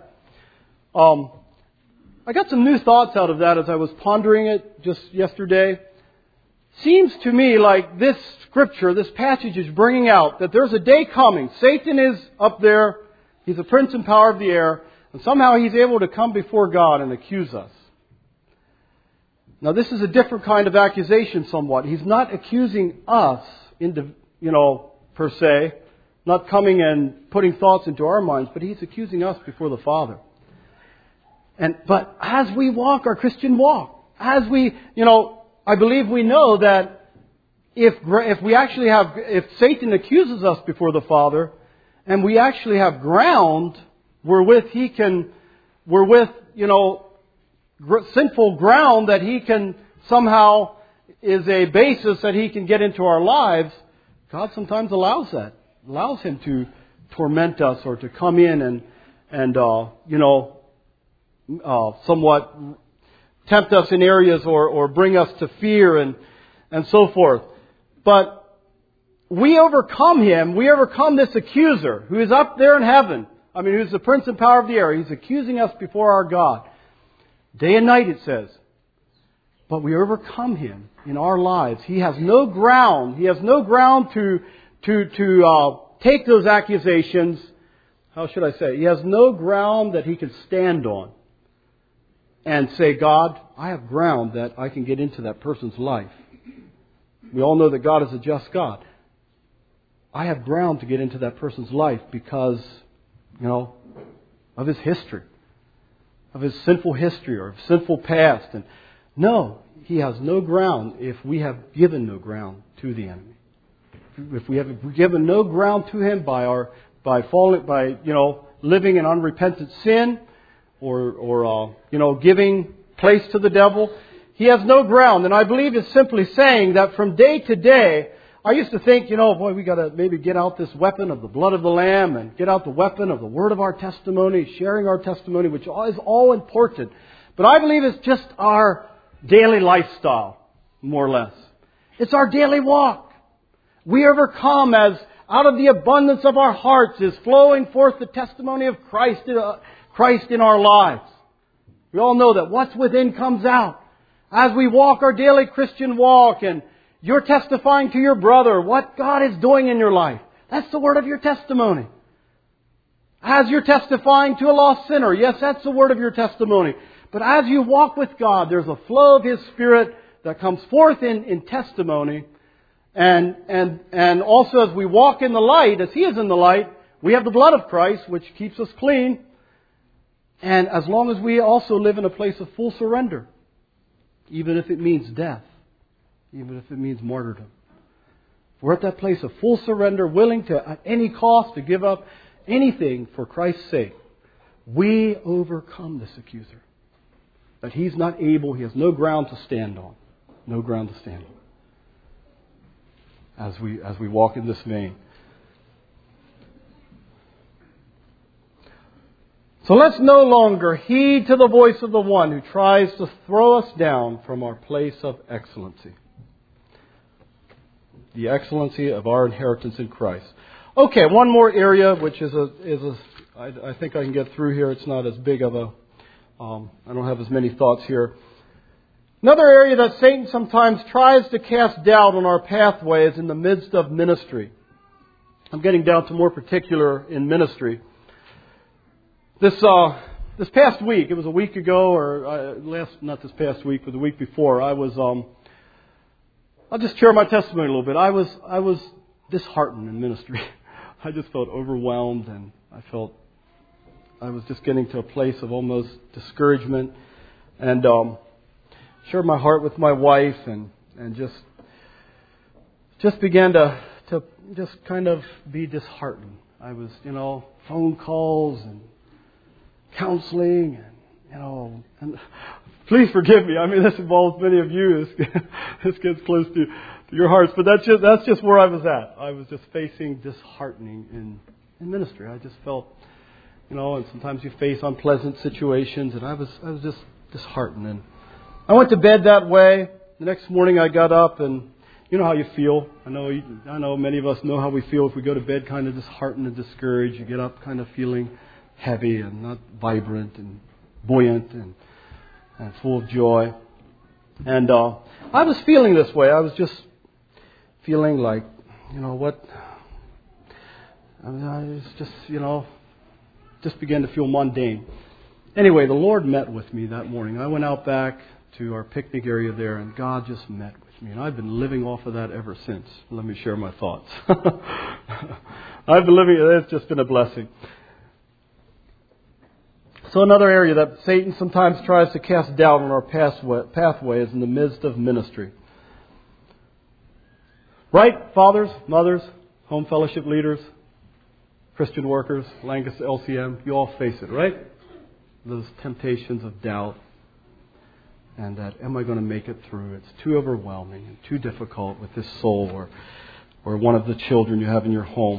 I got some new thoughts out of that as I was pondering it just yesterday. Seems to me like this scripture, this passage is bringing out that there's a day coming. Satan is up there. He's a prince and power of the air. And somehow he's able to come before God and accuse us. Now this is a different kind of accusation somewhat. He's not accusing us, per se. Not coming and putting thoughts into our minds. But He's accusing us before the Father. But as we walk our Christian walk, as we, I believe we know that if Satan accuses us before the Father, and we actually have ground wherewith sinful ground that He can somehow is a basis that He can get into our lives, God sometimes allows that. Allows Him to torment us or to come in and somewhat tempt us in areas or bring us to fear and so forth. But we overcome him. We overcome this accuser who is up there in heaven. I mean, who's the prince and power of the air. He's accusing us before our God. Day and night, it says. But we overcome him in our lives. He has no ground. He has no ground to take those accusations. How should I say? He has no ground that he can stand on and say, God, I have ground that I can get into that person's life. We all know that God is a just God. I have ground to get into that person's life because, of his history, of his sinful history or sinful past. And no, he has no ground if we have given no ground to the enemy. If we have given no ground to him by living in unrepentant sin or giving place to the devil, he has no ground. And I believe it's simply saying that from day to day, I used to think, we got to maybe get out this weapon of the blood of the Lamb and get out the weapon of the word of our testimony, sharing our testimony, which is all important. But I believe it's just our daily lifestyle, more or less. It's our daily walk. We overcome as out of the abundance of our hearts is flowing forth the testimony of Christ in our lives. We all know that what's within comes out. As we walk our daily Christian walk and you're testifying to your brother what God is doing in your life. That's the word of your testimony. As you're testifying to a lost sinner, yes, that's the word of your testimony. But as you walk with God, there's a flow of His Spirit that comes forth in testimony. And also as we walk in the light, as He is in the light, we have the blood of Christ, which keeps us clean. And as long as we also live in a place of full surrender, even if it means death, even if it means martyrdom. We're at that place of full surrender, willing to, at any cost, to give up anything for Christ's sake. We overcome this accuser. That he's not able, he has no ground to stand on. No ground to stand on. As we walk in this vein. So let's no longer heed to the voice of the one who tries to throw us down from our place of excellency. The excellency of our inheritance in Christ. Okay, one more area, which I think I can get through here. It's not as big of a, I don't have as many thoughts here. Another area that Satan sometimes tries to cast doubt on our pathway is in the midst of ministry. I'm getting down to more particular in ministry. This past week, it was a week ago, not this past week, but the week before, I'll just share my testimony a little bit. I was disheartened in ministry. I just felt overwhelmed, and I was just getting to a place of almost discouragement, and shared my heart with my wife, and just began to just kind of be disheartened. I was, phone calls and counseling, and please forgive me. I mean, this involves many of you. This gets close to your hearts. But that's just where I was at. I was just facing disheartening in ministry. I just felt, and sometimes you face unpleasant situations, and I was just disheartened. And I went to bed that way. The next morning I got up, and you know how you feel. I know many of us know how we feel if we go to bed kind of disheartened and discouraged. You get up kind of feeling heavy and not vibrant and buoyant and full of joy. And I was feeling this way. I was just feeling like, what? I was just, just began to feel mundane. Anyway, the Lord met with me that morning. I went out back to our picnic area there, and God just met with me. And I've been living off of that ever since. Let me share my thoughts. I've been living, it's just been a blessing. So another area that Satan sometimes tries to cast doubt on our pathway is in the midst of ministry. Right? Fathers, mothers, home fellowship leaders, Christian workers, Lancaster LCM, you all face it, right? Those temptations of doubt and that, am I going to make it through? It's too overwhelming and too difficult with this soul or one of the children you have in your home.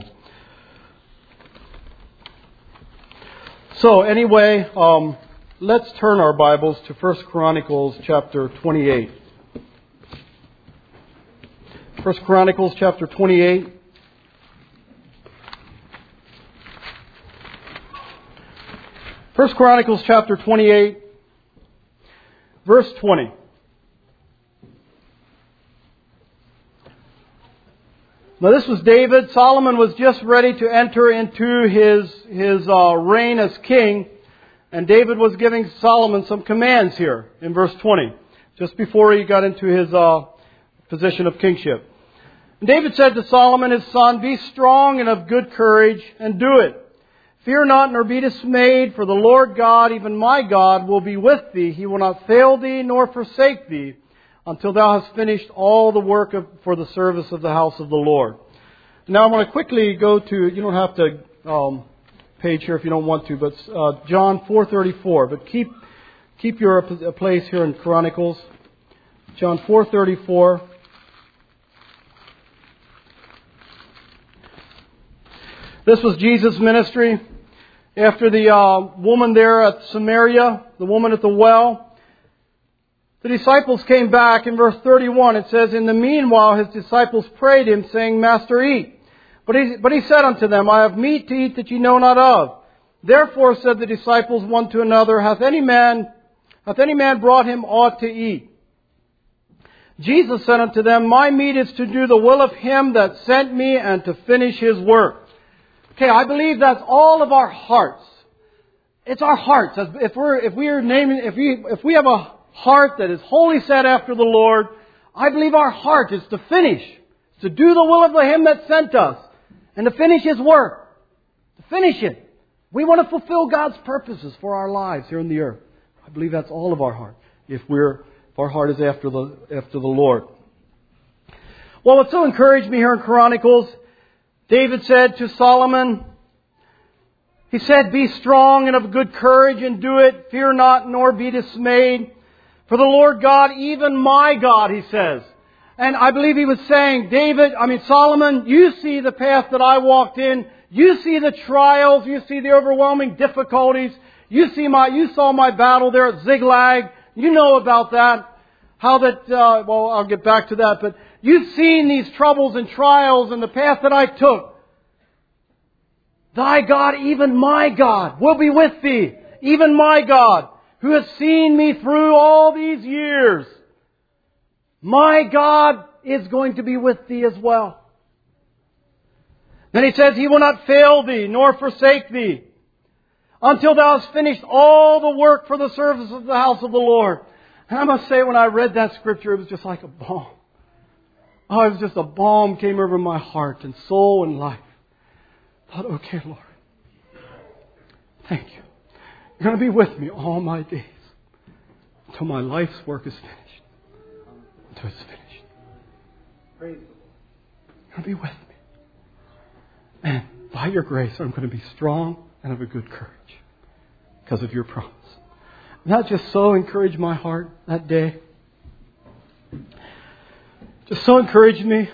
So anyway, let's turn our Bibles to 1 Chronicles chapter 28. 1 Chronicles chapter 28. 1 Chronicles chapter 28, verse 20. Now this was David. Solomon was just ready to enter into his reign as king. And David was giving Solomon some commands here in verse 20, just before he got into his position of kingship. And David said to Solomon his son, "Be strong and of good courage, and do it. Fear not, nor be dismayed, for the Lord God, even my God, will be with thee. He will not fail thee, nor forsake thee, until thou hast finished all the work for the service of the house of the Lord." Now I want to quickly go to, you don't have to page here if you don't want to, but John 4:34. But keep your place here in Chronicles. John 4:34. This was Jesus' ministry. After the woman there at Samaria, the woman at the well, the disciples came back. In verse 31, it says, "In the meanwhile his disciples prayed him, saying, Master, eat. But he said unto them, I have meat to eat that ye know not of. Therefore said the disciples one to another, Hath any man brought him aught to eat? Jesus said unto them, My meat is to do the will of him that sent me, and to finish his work." Okay, I believe that's all of our hearts. It's our hearts. If we have a heart that is wholly set after the Lord, I believe our heart is to finish, to do the will of him that sent us, and to finish his work. To finish it. We want to fulfill God's purposes for our lives here on the earth. I believe that's all of our heart. If our heart is after the Lord. Well, what so encouraged me here in Chronicles, David said to Solomon, he said, "Be strong and of good courage, and do it. Fear not, nor be dismayed. For the Lord God, even my God," he says. And I believe he was saying, Solomon, you see the path that I walked in. You see the trials. You see the overwhelming difficulties. You saw my battle there at Ziklag. You know about that. I'll get back to that. But you've seen these troubles and trials and the path that I took. Thy God, even my God, will be with thee. Even my God, who has seen me through all these years. My God is going to be with thee as well. Then he says, He will not fail thee, nor forsake thee, until thou hast finished all the work for the service of the house of the Lord. And I must say, when I read that scripture, it was just like a balm. Oh, it was just a balm came over my heart and soul and life. I thought, okay, Lord, thank you. You're going to be with me all my days until my life's work is finished. Until it's finished. Praise the Lord. You're going to be with me. And by your grace, I'm going to be strong and of a good courage because of your promise. And that just so encouraged my heart that day. Just so encouraged me.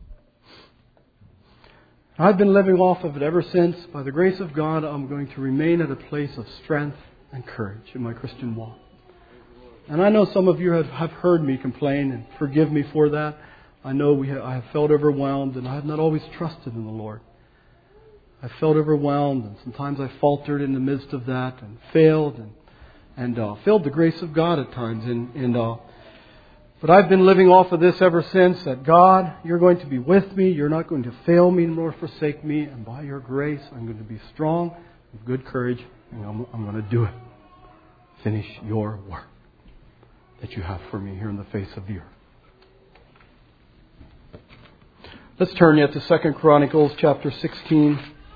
I've been living off of it ever since. By the grace of God, I'm going to remain at a place of strength and courage in my Christian walk. And I know some of you have heard me complain, and forgive me for that. I know I have felt overwhelmed, and I have not always trusted in the Lord. I felt overwhelmed, and sometimes I faltered in the midst of that, and failed, and failed the grace of God at times. But I've been living off of this ever since, that God, you're going to be with me, you're not going to fail me nor forsake me, and by your grace I'm going to be strong, with good courage, and I'm going to do it. Finish your work that you have for me here in the face of the earth. Let's turn yet to 2 Chronicles chapter 16.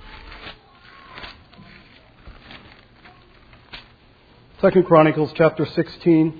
2 Chronicles chapter 16.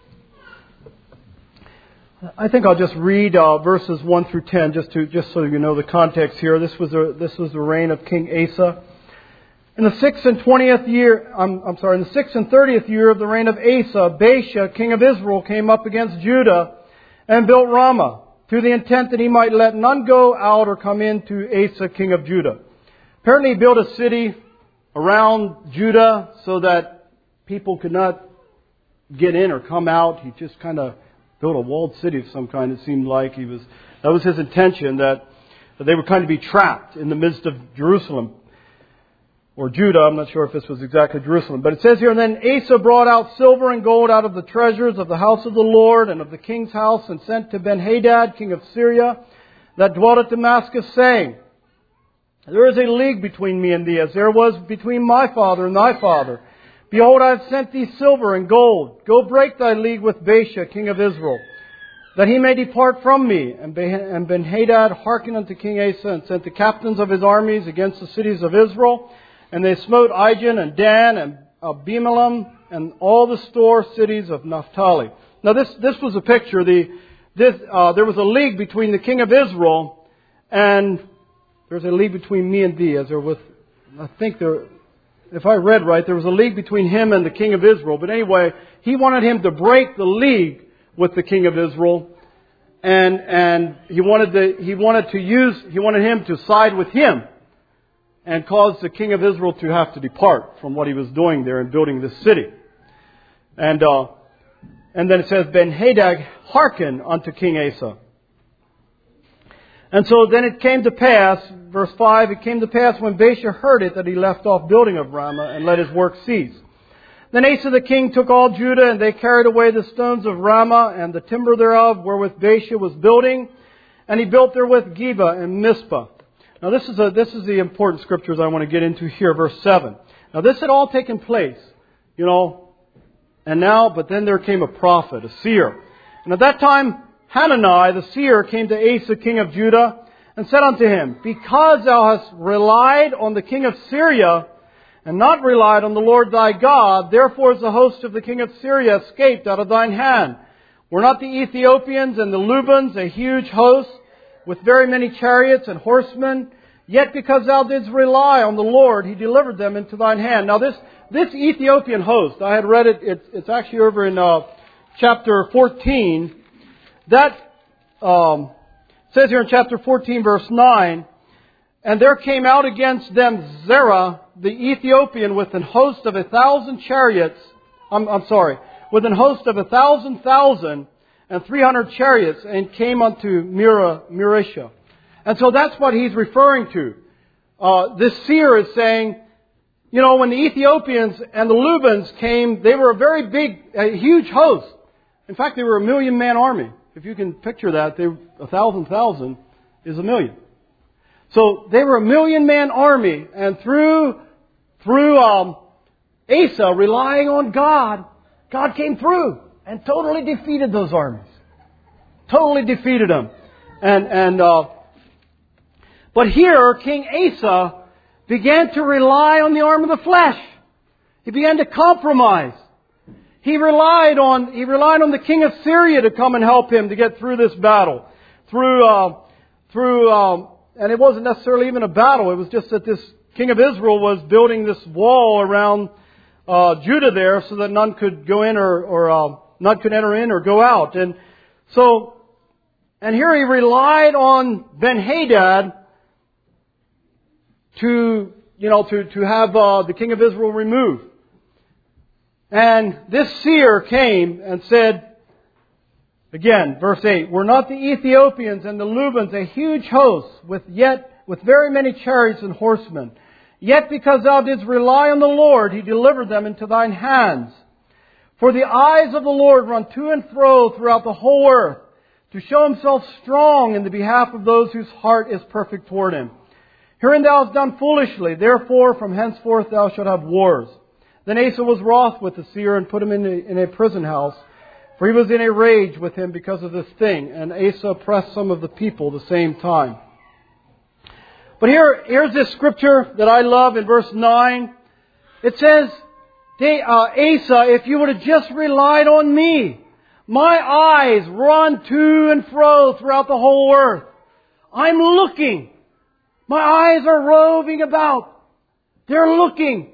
I think I'll just read verses 1 through 10 just so you know the context here. This was the reign of King Asa. In the 6th and 30th year of the reign of Asa, Baasha, king of Israel, came up against Judah and built Ramah, to the intent that he might let none go out or come in to Asa, king of Judah. Apparently he built a city around Judah so that people could not get in or come out. He just kind of built a walled city of some kind, it seemed like. That was his intention, that they would kind of be trapped in the midst of Jerusalem. or Judah. I'm not sure if this was exactly Jerusalem. But it says here, and then Asa brought out silver and gold out of the treasures of the house of the Lord and of the king's house, and sent to Ben-Hadad, king of Syria, that dwelt at Damascus, saying, there is a league between me and thee, as there was between my father and thy father. Behold, I have sent thee silver and gold. Go break thy league with Baasha, king of Israel, that he may depart from me. And Ben-Hadad hearkened unto King Asa, and sent the captains of his armies against the cities of Israel. And they smote Ijon and Dan and Abimelech and all the store cities of Naphtali. Now this was a picture. There was a league between the king of Israel, and there's a league between me and thee, as there was, I think there, if I read right, there was a league between him and the king of Israel. But anyway, he wanted him to break the league with the king of Israel, and he wanted him to side with him, and cause the king of Israel to have to depart from what he was doing there in building this city. And then it says, Ben-Hadad hearkened unto King Asa. And so then it came to pass, verse 5, it came to pass when Baasha heard it, that he left off building of Ramah and let his work cease. Then Asa the king took all Judah, and they carried away the stones of Ramah and the timber thereof, wherewith Baasha was building, and he built therewith Geba and Mizpah. Now this is the important scriptures I want to get into here, verse 7. Now this had all taken place, but then there came a prophet, a seer. And at that time, Hanani, the seer, came to Asa, king of Judah, and said unto him, because thou hast relied on the king of Syria, and not relied on the Lord thy God, therefore is the host of the king of Syria escaped out of thine hand. Were not the Ethiopians and the Lubans a huge host, with very many chariots and horsemen? Yet because thou didst rely on the Lord, He delivered them into thine hand. Now this Ethiopian host, I had read it, it's actually over in chapter 14. That says here in chapter 14, verse 9, and there came out against them Zerah, the Ethiopian, with an host of 1,000 chariots. With an host of 1,000,000 and 300 chariots, and came unto Maresha. And so that's what he's referring to. This seer is saying, when the Ethiopians and the Lubans came, they were a huge host. In fact, they were a 1,000,000-man army. If you can picture that, 1,000,000 is 1,000,000. So they were a 1,000,000-man army, and through Asa relying on God, God came through and totally defeated those armies. Totally defeated them. But here, King Asa began to rely on the arm of the flesh. He began to compromise. He relied on the king of Syria to come and help him to get through this battle. And it wasn't necessarily even a battle. It was just that this king of Israel was building this wall around Judah there, so that none could go in or none could enter in or go out. And here he relied on Ben-Hadad to have the king of Israel removed. And this seer came and said, again, verse 8, were not the Ethiopians and the Lubans a huge host, with very many chariots and horsemen? Yet because thou didst rely on the Lord, He delivered them into thine hands. For the eyes of the Lord run to and fro throughout the whole earth, to show Himself strong in the behalf of those whose heart is perfect toward Him. Herein thou hast done foolishly, therefore from henceforth thou shalt have wars. Then Asa was wroth with the seer, and put him in a prison house, for he was in a rage with him because of this thing. And Asa oppressed some of the people the same time. But here's this scripture that I love in verse 9. It says, Asa, if you would have just relied on me, my eyes run to and fro throughout the whole earth. I'm looking. My eyes are roving about. They're looking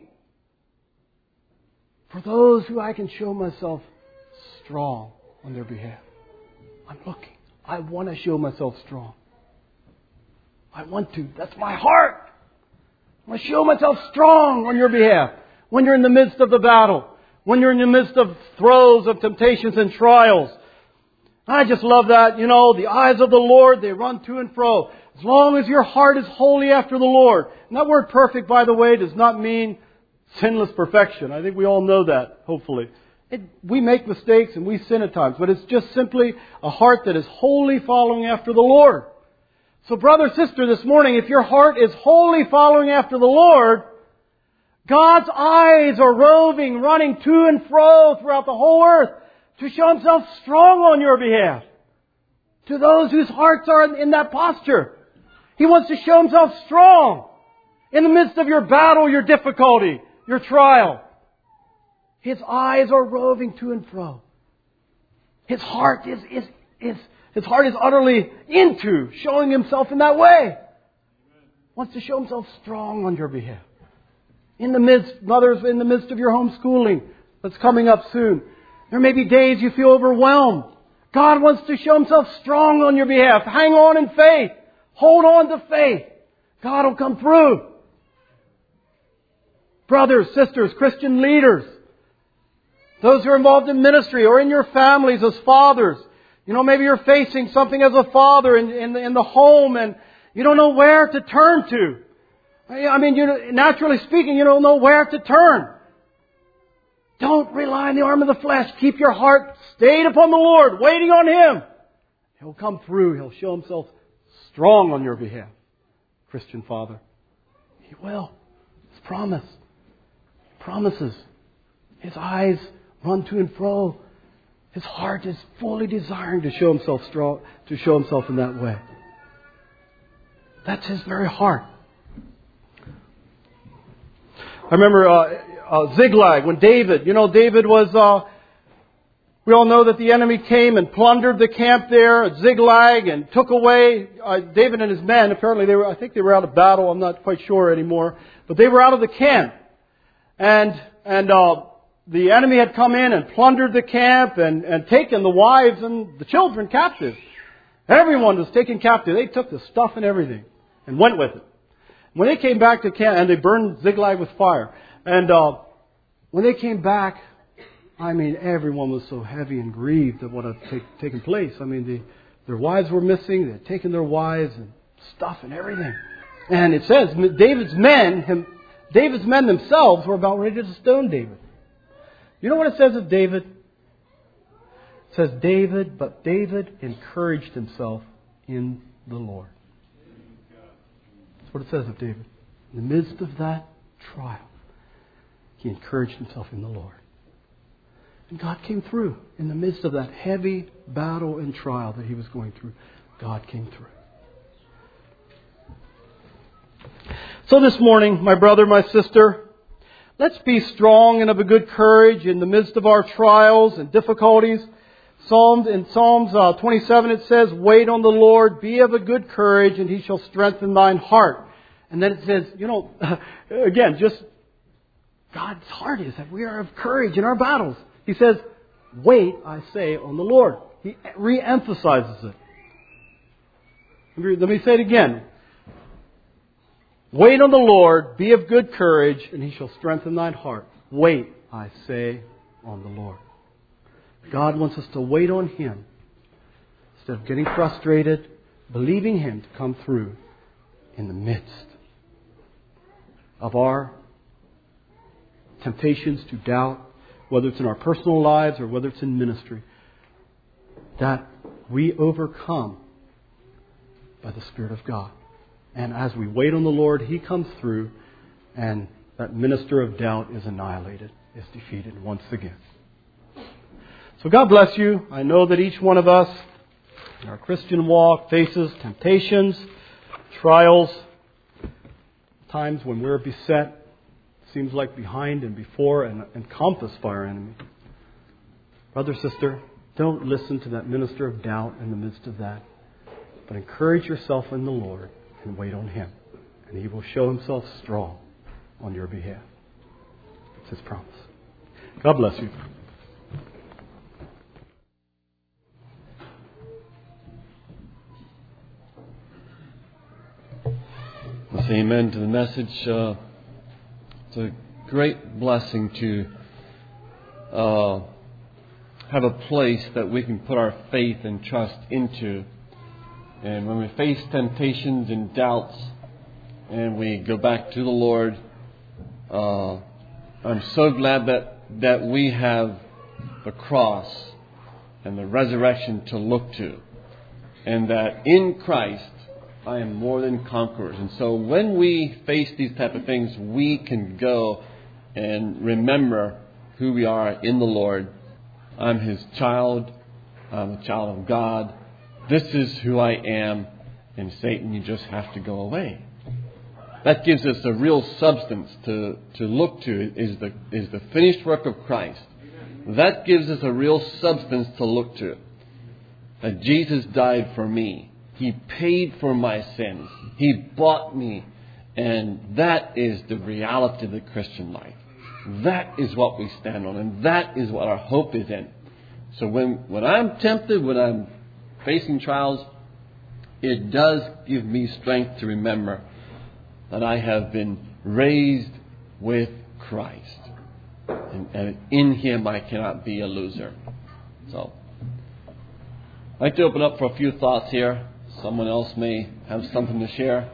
for those who I can show myself strong on their behalf. I'm looking. I want to show myself strong. I want to. That's my heart. I want to show myself strong on your behalf. When you're in the midst of the battle. When you're in the midst of throes of temptations and trials. I just love that. You know, the eyes of the Lord, they run to and fro. As long as your heart is wholly after the Lord. And that word perfect, by the way, does not mean sinless perfection. I think we all know that, hopefully. We make mistakes and we sin at times, but it's just simply a heart that is wholly following after the Lord. So brother, sister, this morning, if your heart is wholly following after the Lord, God's eyes are roving, running to and fro throughout the whole earth to show Himself strong on your behalf. To those whose hearts are in that posture. He wants to show Himself strong in the midst of your battle, your difficulty, your trial. His eyes are roving to and fro. His heart is utterly into showing Himself in that way. Wants to show Himself strong on your behalf. In the midst, mothers, in the midst of your homeschooling that's coming up soon, there may be days you feel overwhelmed. God wants to show Himself strong on your behalf. Hang on in faith. Hold on to faith. God will come through. Brothers, sisters, Christian leaders, those who are involved in ministry or in your families as fathers. You know, maybe you're facing something as a father in the home and you don't know where to turn to. I mean, naturally speaking, you don't know where to turn. Don't rely on the arm of the flesh. Keep your heart stayed upon the Lord, waiting on Him. He'll come through. He'll show Himself strong on your behalf. Christian father. He will. His promise. He promises. His eyes run to and fro. His heart is fully desiring to show Himself strong, to show Himself in that way. That's His very heart. I remember Ziklag, when David was, we all know that the enemy came and plundered the camp there at Ziklag and took away David and his men. Apparently I think they were out of battle. I'm not quite sure anymore. But they were out of the camp. And the enemy had come in and plundered the camp and taken the wives and the children captive. Everyone was taken captive. They took the stuff and everything and went with it. When they came back to camp, and they burned Ziklag with fire. And when they came back, I mean, everyone was so heavy and grieved at what had taken place. I mean, their wives were missing. They had taken their wives and stuff and everything. And it says David's men themselves were about ready to stone David. You know what it says of David? It says but David encouraged himself in the Lord. That's what it says of David. In the midst of that trial, he encouraged himself in the Lord. And God came through. In the midst of that heavy battle and trial that he was going through, God came through. So this morning, my brother, my sister, let's be strong and of a good courage in the midst of our trials and difficulties. In Psalms 27 it says, "Wait on the Lord, be of a good courage, and He shall strengthen thine heart." And then it says, again, just God's heart is that we are of courage in our battles. He says, "Wait, I say, on the Lord." He re-emphasizes it. Let me say it again. "Wait on the Lord, be of good courage, and He shall strengthen thine heart." Wait, I say, on the Lord. God wants us to wait on Him instead of getting frustrated, believing Him to come through in the midst of our temptations to doubt, whether it's in our personal lives or whether it's in ministry, that we overcome by the Spirit of God. And as we wait on the Lord, He comes through, and that minister of doubt is annihilated, is defeated once again. So God bless you. I know that each one of us in our Christian walk faces temptations, trials, times when we're beset, seems like behind and before and encompassed by our enemy. Brother, sister, don't listen to that minister of doubt in the midst of that, but encourage yourself in the Lord and wait on Him, and He will show Himself strong on your behalf. It's His promise. God bless you. Let's say amen to the message. It's a great blessing to have a place that we can put our faith and trust into. And when we face temptations and doubts and we go back to the Lord, I'm so glad that we have the cross and the resurrection to look to. And that in Christ, I am more than conquerors. And so when we face these type of things, we can go and remember who we are in the Lord. I'm His child. I'm a child of God. This is who I am. And Satan, you just have to go away. That gives us a real substance to look to, is the finished work of Christ. That gives us a real substance to look to. That Jesus died for me. He paid for my sins. He bought me. And that is the reality of the Christian life. That is what we stand on. And that is what our hope is in. So when I'm tempted, when I'm facing trials, it does give me strength to remember that I have been raised with Christ. And in Him I cannot be a loser. So, I'd like to open up for a few thoughts here. Someone else may have something to share.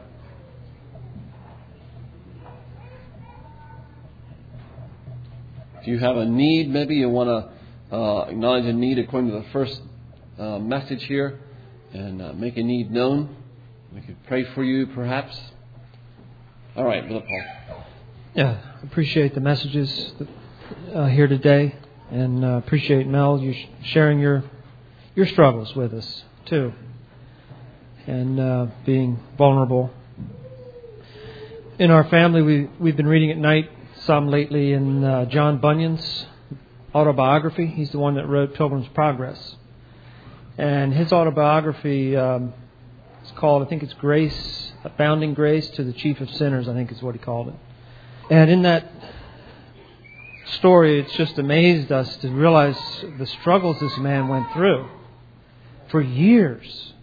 If you have a need, maybe you want to acknowledge a need according to the first message here and make a need known. We could pray for you, perhaps. All right, Brother Paul. Yeah, appreciate the messages here today, and appreciate, Mel, you sharing your struggles with us too, and being vulnerable. In our family, we've been reading at night some lately in John Bunyan's autobiography. He's the one that wrote Pilgrim's Progress, and his autobiography is called, I think it's Grace, Abounding Grace to the Chief of Sinners, I think is what he called it. And in that story, it's just amazed us to realize the struggles this man went through for years.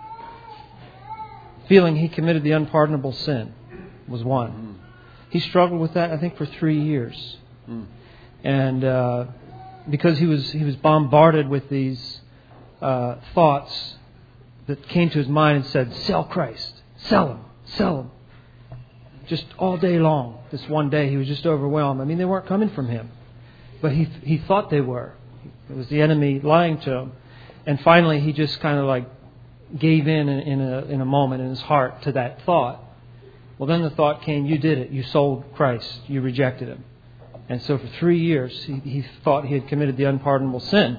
Feeling he committed the unpardonable sin was one. He struggled with that, I think, for 3 years. And because he was bombarded with these thoughts that came to his mind and said, sell Christ, sell him. Just all day long. This one day he was just overwhelmed. I mean, they weren't coming from him, but he thought they were. It was the enemy lying to him. And finally he just kind of like gave in a moment in his heart to that thought. Well, then the thought came, you did it. You sold Christ. You rejected Him. And so for 3 years he thought he had committed the unpardonable sin.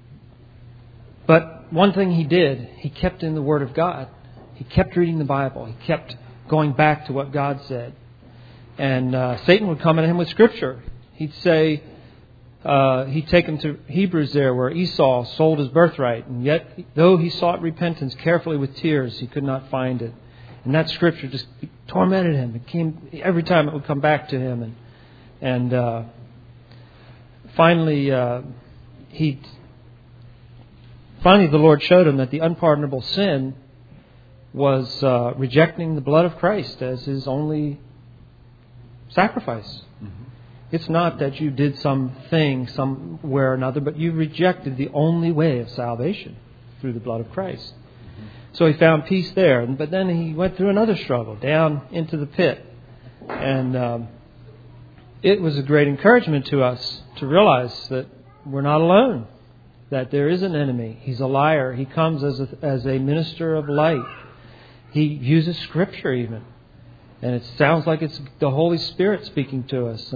But one thing he did, he kept in the Word of God. He kept reading the Bible. He kept going back to what God said. And Satan would come at him with Scripture. He'd say, he'd take him to Hebrews there where Esau sold his birthright. And yet, though he sought repentance carefully with tears, he could not find it. And that Scripture just tormented him. It came every time it would come back to him. And finally the Lord showed him that the unpardonable sin was rejecting the blood of Christ as His only sacrifice. Mm-hmm. It's not that you did something somewhere or another, but you rejected the only way of salvation through the blood of Christ. Mm-hmm. So he found peace there. But then he went through another struggle down into the pit. And it was a great encouragement to us to realize that we're not alone, that there is an enemy. He's a liar. He comes as a minister of light. He uses Scripture even. And it sounds like it's the Holy Spirit speaking to us.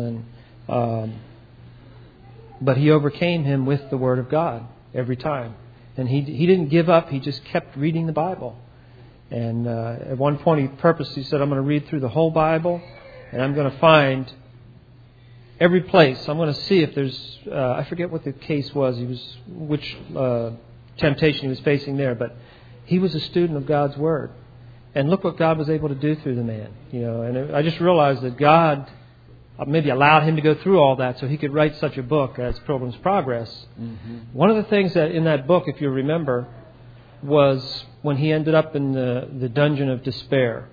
But he overcame him with the Word of God every time. And he didn't give up. He just kept reading the Bible. And at one point he said, I'm going to read through the whole Bible. And I'm going to find every place. I'm going to see if there's, I forget what the case was. Which temptation he was facing there. But he was a student of God's Word. And look what God was able to do through the man. And I just realized that God maybe allowed him to go through all that so he could write such a book as Pilgrim's Progress. Mm-hmm. One of the things that in that book, if you remember, was when he ended up in the dungeon of despair.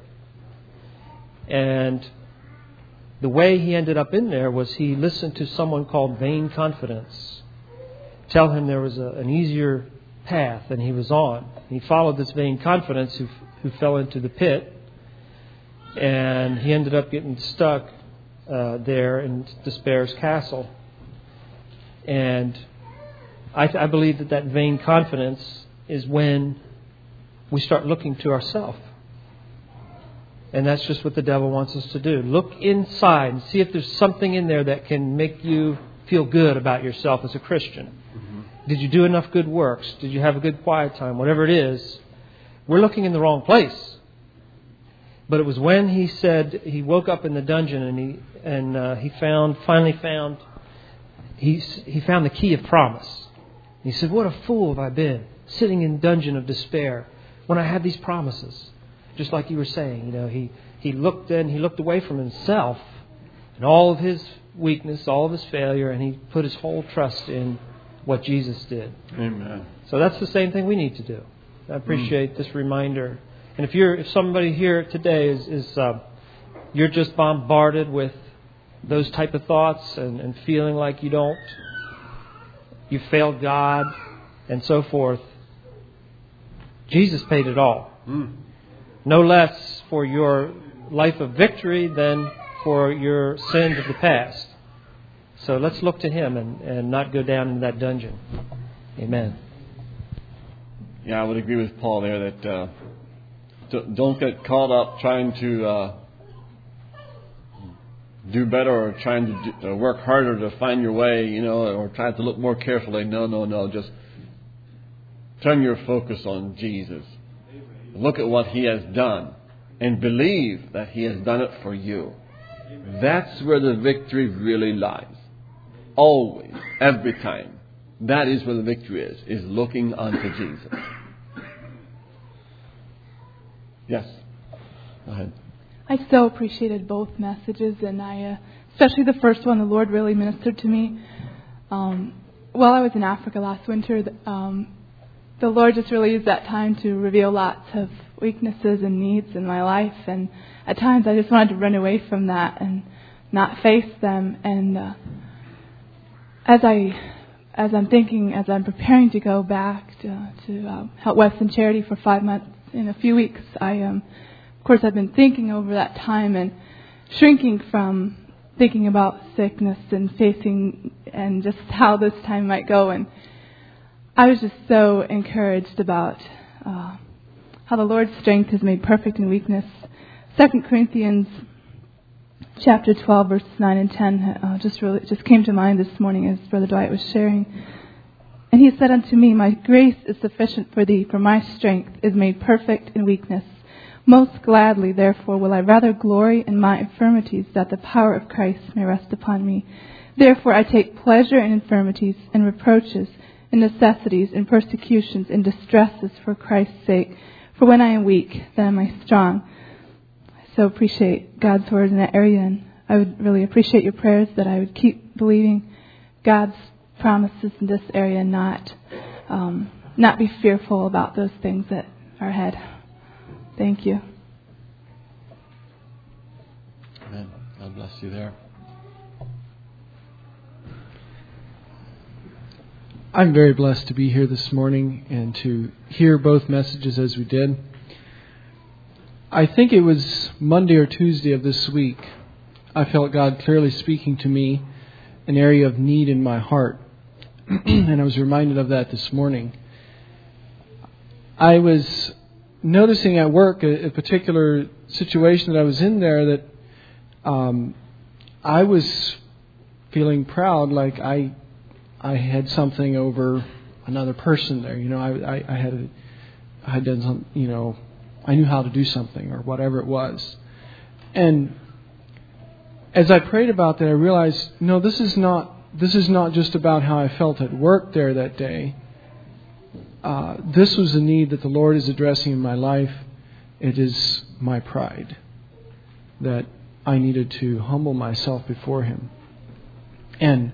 And the way he ended up in there was he listened to someone called Vain Confidence tell him there was an easier path than he was on. He followed this vain confidence who fell into the pit, and he ended up getting stuck there in despair's castle. And I believe that vain confidence is when we start looking to ourselves. And that's just what the devil wants us to do. Look inside and see if there's something in there that can make you feel good about yourself as a Christian. Mm-hmm. Did you do enough good works? Did you have a good quiet time? Whatever it is, we're looking in the wrong place. But it was when he said he woke up in the dungeon and he finally found the key of promise. He said, "What a fool have I been, sitting in dungeon of despair, when I had these promises." Just like you were saying, he looked away from himself and all of his weakness, all of his failure, and he put his whole trust in what Jesus did. Amen. So that's the same thing we need to do. I appreciate this reminder. And if somebody here today is you're just bombarded with those type of thoughts and feeling like you failed God and so forth, Jesus paid it all. No less for your life of victory than for your sins of the past. So let's look to Him and not go down into that dungeon. Amen. Yeah, I would agree with Paul there that don't get caught up trying to do better or trying to work harder to find your way, or try to look more carefully. No. Just turn your focus on Jesus. Look at what He has done and believe that He has done it for you. That's where the victory really lies. Always, every time. That is where the victory is looking unto Jesus. Yes. Go ahead. I so appreciated both messages, and especially the first one, the Lord really ministered to me. While I was in Africa last winter, the Lord just really used that time to reveal lots of weaknesses and needs in my life. And at times I just wanted to run away from that and not face them. And as I'm preparing to go back to help Weston Charity for 5 months in a few weeks, of course I've been thinking over that time and shrinking from thinking about sickness and facing and just how this time might go. And I was just so encouraged about how the Lord's strength is made perfect in weakness. 2 Corinthians chapter 12, verses 9 and 10 just came to mind this morning as Brother Dwight was sharing. And he said unto me, "My grace is sufficient for thee, for my strength is made perfect in weakness. Most gladly, therefore, will I rather glory in my infirmities, that the power of Christ may rest upon me. Therefore I take pleasure in infirmities and reproaches, in necessities, in persecutions, in distresses for Christ's sake. For when I am weak, then am I strong." I so appreciate God's word in that area, and I would really appreciate your prayers that I would keep believing God's promises in this area and not be fearful about those things that are ahead. Thank you. Amen. God bless you there. I'm very blessed to be here this morning and to hear both messages as we did. I think it was Monday or Tuesday of this week, I felt God clearly speaking to me an area of need in my heart. And I was reminded of that this morning. I was noticing at work a particular situation that I was in there that I was feeling proud, like I had something over another person there. I had done some, I knew how to do something or whatever it was. And as I prayed about that, I realized, no, this is not just about how I felt at work there that day. This was a need that the Lord is addressing in my life. It is my pride that I needed to humble myself before Him. And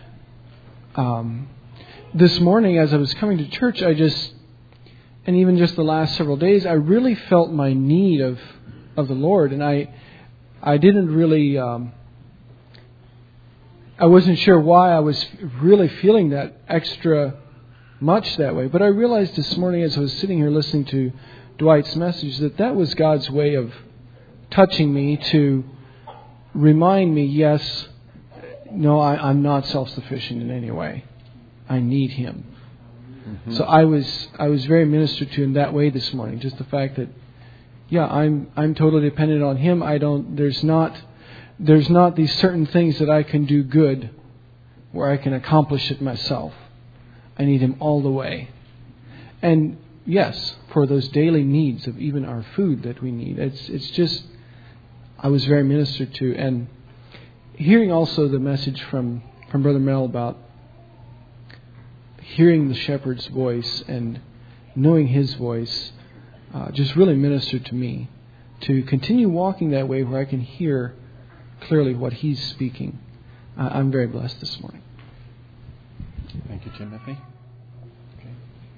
this morning, as I was coming to church, and even just the last several days, I really felt my need of the Lord. And I didn't really I wasn't sure why I was really feeling that extra much that way. But I realized this morning as I was sitting here listening to Dwight's message that was God's way of touching me to remind me, yes, no, I'm not self-sufficient in any way. I need Him. Mm-hmm. So I was very ministered to in that way this morning. Just the fact that, yeah, I'm totally dependent on Him. There's not these certain things that I can do good where I can accomplish it myself. I need Him all the way. And yes, for those daily needs of even our food that we need. It's just, I was very ministered to. And hearing also the message from Brother Mel about hearing the shepherd's voice and knowing his voice just really ministered to me to continue walking that way where I can hear clearly what he's speaking. I'm very blessed this morning. Thank you, Timothy. Okay.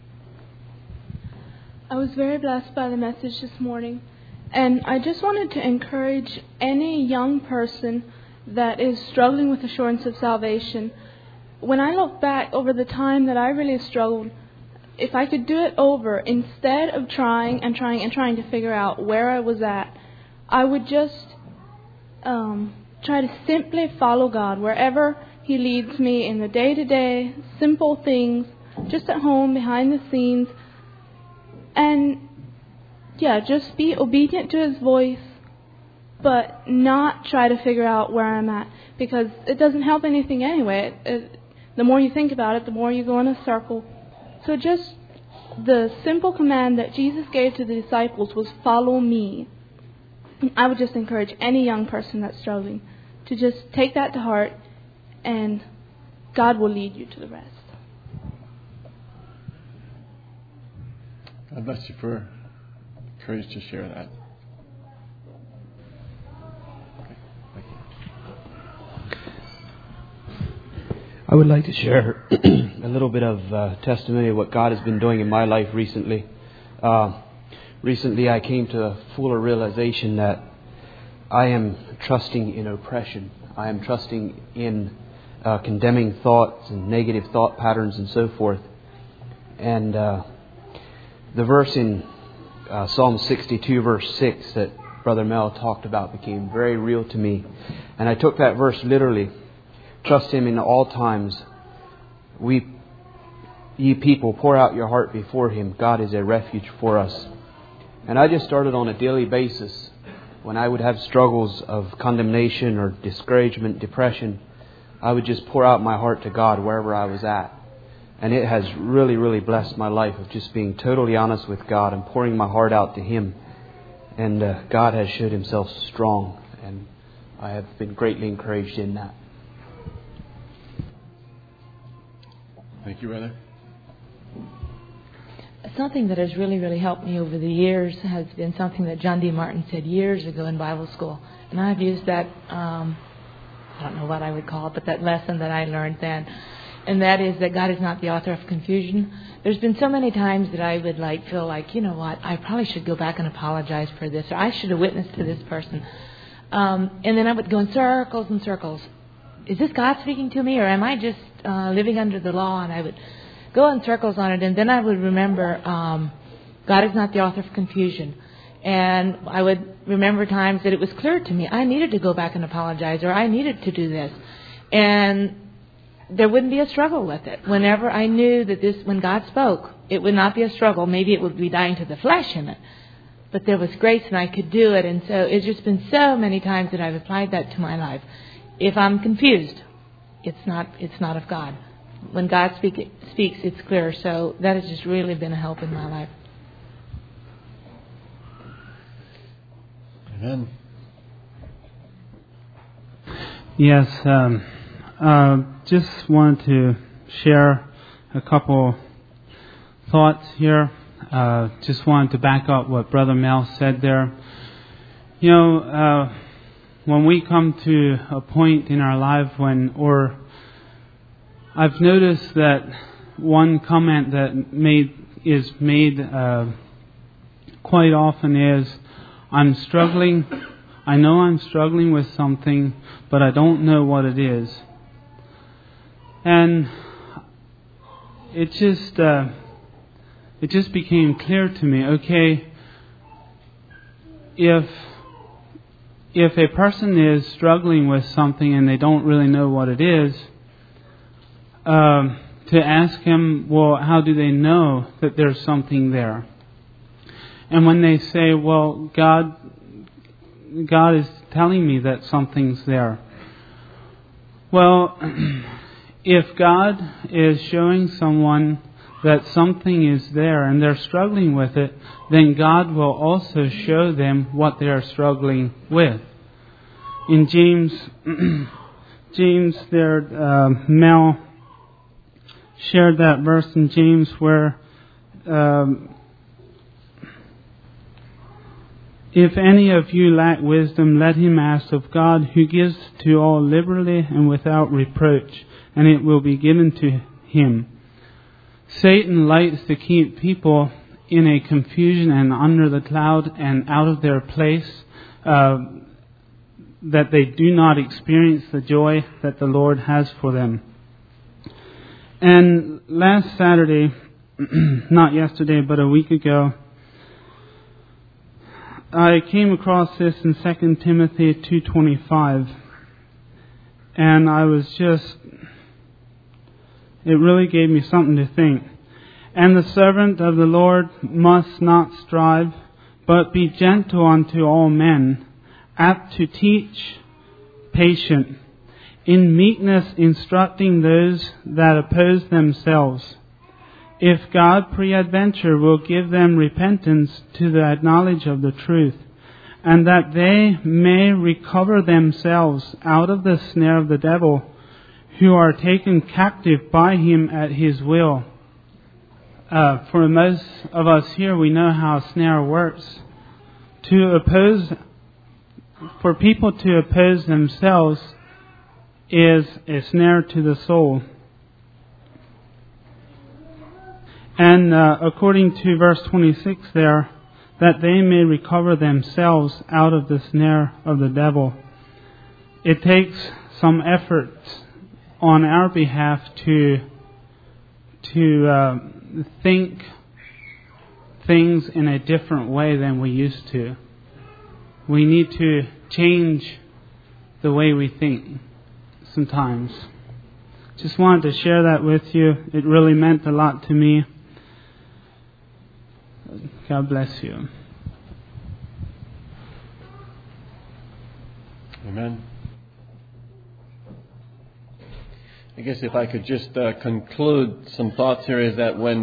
I was very blessed by the message this morning, and I just wanted to encourage any young person that is struggling with assurance of salvation. When I look back over the time that I really struggled, if I could do it over, instead of trying to figure out where I was at, I would just try to simply follow God wherever He leads me in the day-to-day, simple things, just at home, behind the scenes. And, yeah, just be obedient to His voice, but not try to figure out where I'm at, because it doesn't help anything anyway. The more you think about it, the more you go in a circle. So just the simple command that Jesus gave to the disciples was follow me. I would just encourage any young person that's struggling to just take that to heart, and God will lead you to the rest. God bless you for the courage to share that. Okay. Thank you. I would like to share a little bit of testimony of what God has been doing in my life recently. Recently I came to a fuller realization that I am trusting in oppression. I am trusting in condemning thoughts and negative thought patterns and so forth. And the verse in Psalm 62 verse 6 that Brother Mel talked about became very real to me. And I took that verse literally. Trust Him in all times. Ye people, pour out your heart before Him. God is a refuge for us. And I just started on a daily basis. When I would have struggles of condemnation or discouragement, depression, I would just pour out my heart to God wherever I was at. And it has really, really blessed my life of just being totally honest with God and pouring my heart out to Him. And God has showed Himself strong. And I have been greatly encouraged in that. Thank you, brother. Something that has really, really helped me over the years has been something that John D. Martin said years ago in Bible school. And I've used that, I don't know what I would call it, but that lesson that I learned then. And that is that God is not the author of confusion. There's been so many times that I would feel like, you know what, I probably should go back and apologize for this, or I should have witnessed to this person. And then I would go in circles and circles. Is this God speaking to me, or am I just living under the law? And I would go in circles on it, and then I would remember God is not the author of confusion. And I would remember times that it was clear to me I needed to go back and apologize, or I needed to do this. And there wouldn't be a struggle with it. Whenever I knew that when God spoke, it would not be a struggle. Maybe it would be dying to the flesh in it. But there was grace and I could do it. And so it's just been so many times that I've applied that to my life. If I'm confused, it's not of God. When God speaks, it's clear. So that has just really been a help in my life. Amen. Yes, just wanted to share a couple thoughts here. Just wanted to back up what Brother Mel said there. You know, when we come to a point in our life I've noticed that one comment that is made quite often is, I'm struggling. I know I'm struggling with something, but I don't know what it is. And it just became clear to me, okay, if a person is struggling with something and they don't really know what it is, to ask him, well, how do they know that there's something there? And when they say, well, God is telling me that something's there. Well, if God is showing someone that something is there and they're struggling with it, then God will also show them what they are struggling with. In James, Mel shared that verse in James where if any of you lack wisdom, let him ask of God, who gives to all liberally and without reproach, and it will be given to him. Satan likes to keep people in a confusion and under the cloud and out of their place, that they do not experience the joy that the Lord has for them. And last Saturday, not yesterday, but a week ago, I came across this in 2 Timothy 2:25, and it really gave me something to think. And the servant of the Lord must not strive, but be gentle unto all men, apt to teach, patient, in meekness instructing those that oppose themselves, if God peradventure will give them repentance to the knowledge of the truth, and that they may recover themselves out of the snare of the devil, who are taken captive by him at his will. For most of us here, we know how a snare works. For people to oppose themselves is a snare to the soul. And according to verse 26 there, that they may recover themselves out of the snare of the devil. It takes some effort on our behalf to think things in a different way than we used to. We need to change the way we think sometimes. Just wanted to share that with you. It really meant a lot to me. God bless you. Amen. I guess if I could just conclude some thoughts here is that when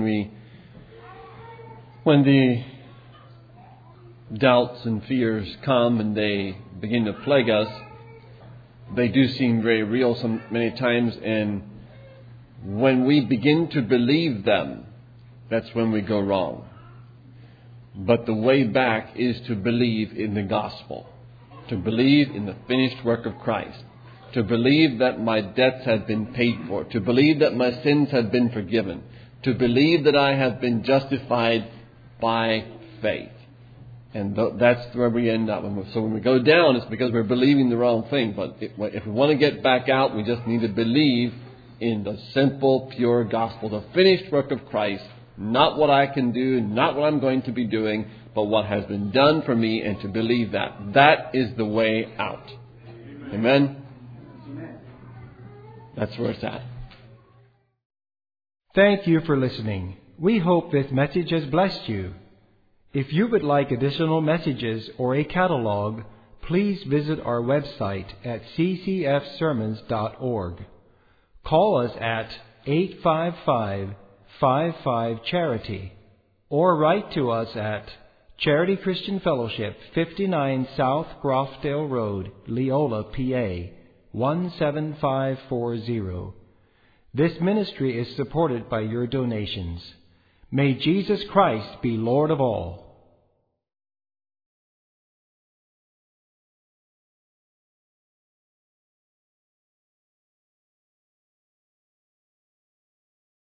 the doubts and fears come and they begin to plague us, they do seem very real many times, and when we begin to believe them, that's when we go wrong. But the way back is to believe in the gospel, to believe in the finished work of Christ, to believe that my debts have been paid for, to believe that my sins have been forgiven, to believe that I have been justified by faith. And that's where we end up. So when we go down, it's because we're believing the wrong thing. But if we want to get back out, we just need to believe in the simple, pure gospel, the finished work of Christ, not what I can do, not what I'm going to be doing, but what has been done for me, and to believe that. That is the way out. Amen? That's where it's at. Thank you for listening. We hope this message has blessed you. If you would like additional messages or a catalog, please visit our website at ccfsermons.org. Call us at 855-55-CHARITY or write to us at Charity Christian Fellowship, 59 South Grofdale Road, Leola, PA, 17540. This ministry is supported by your donations. May Jesus Christ be Lord of all.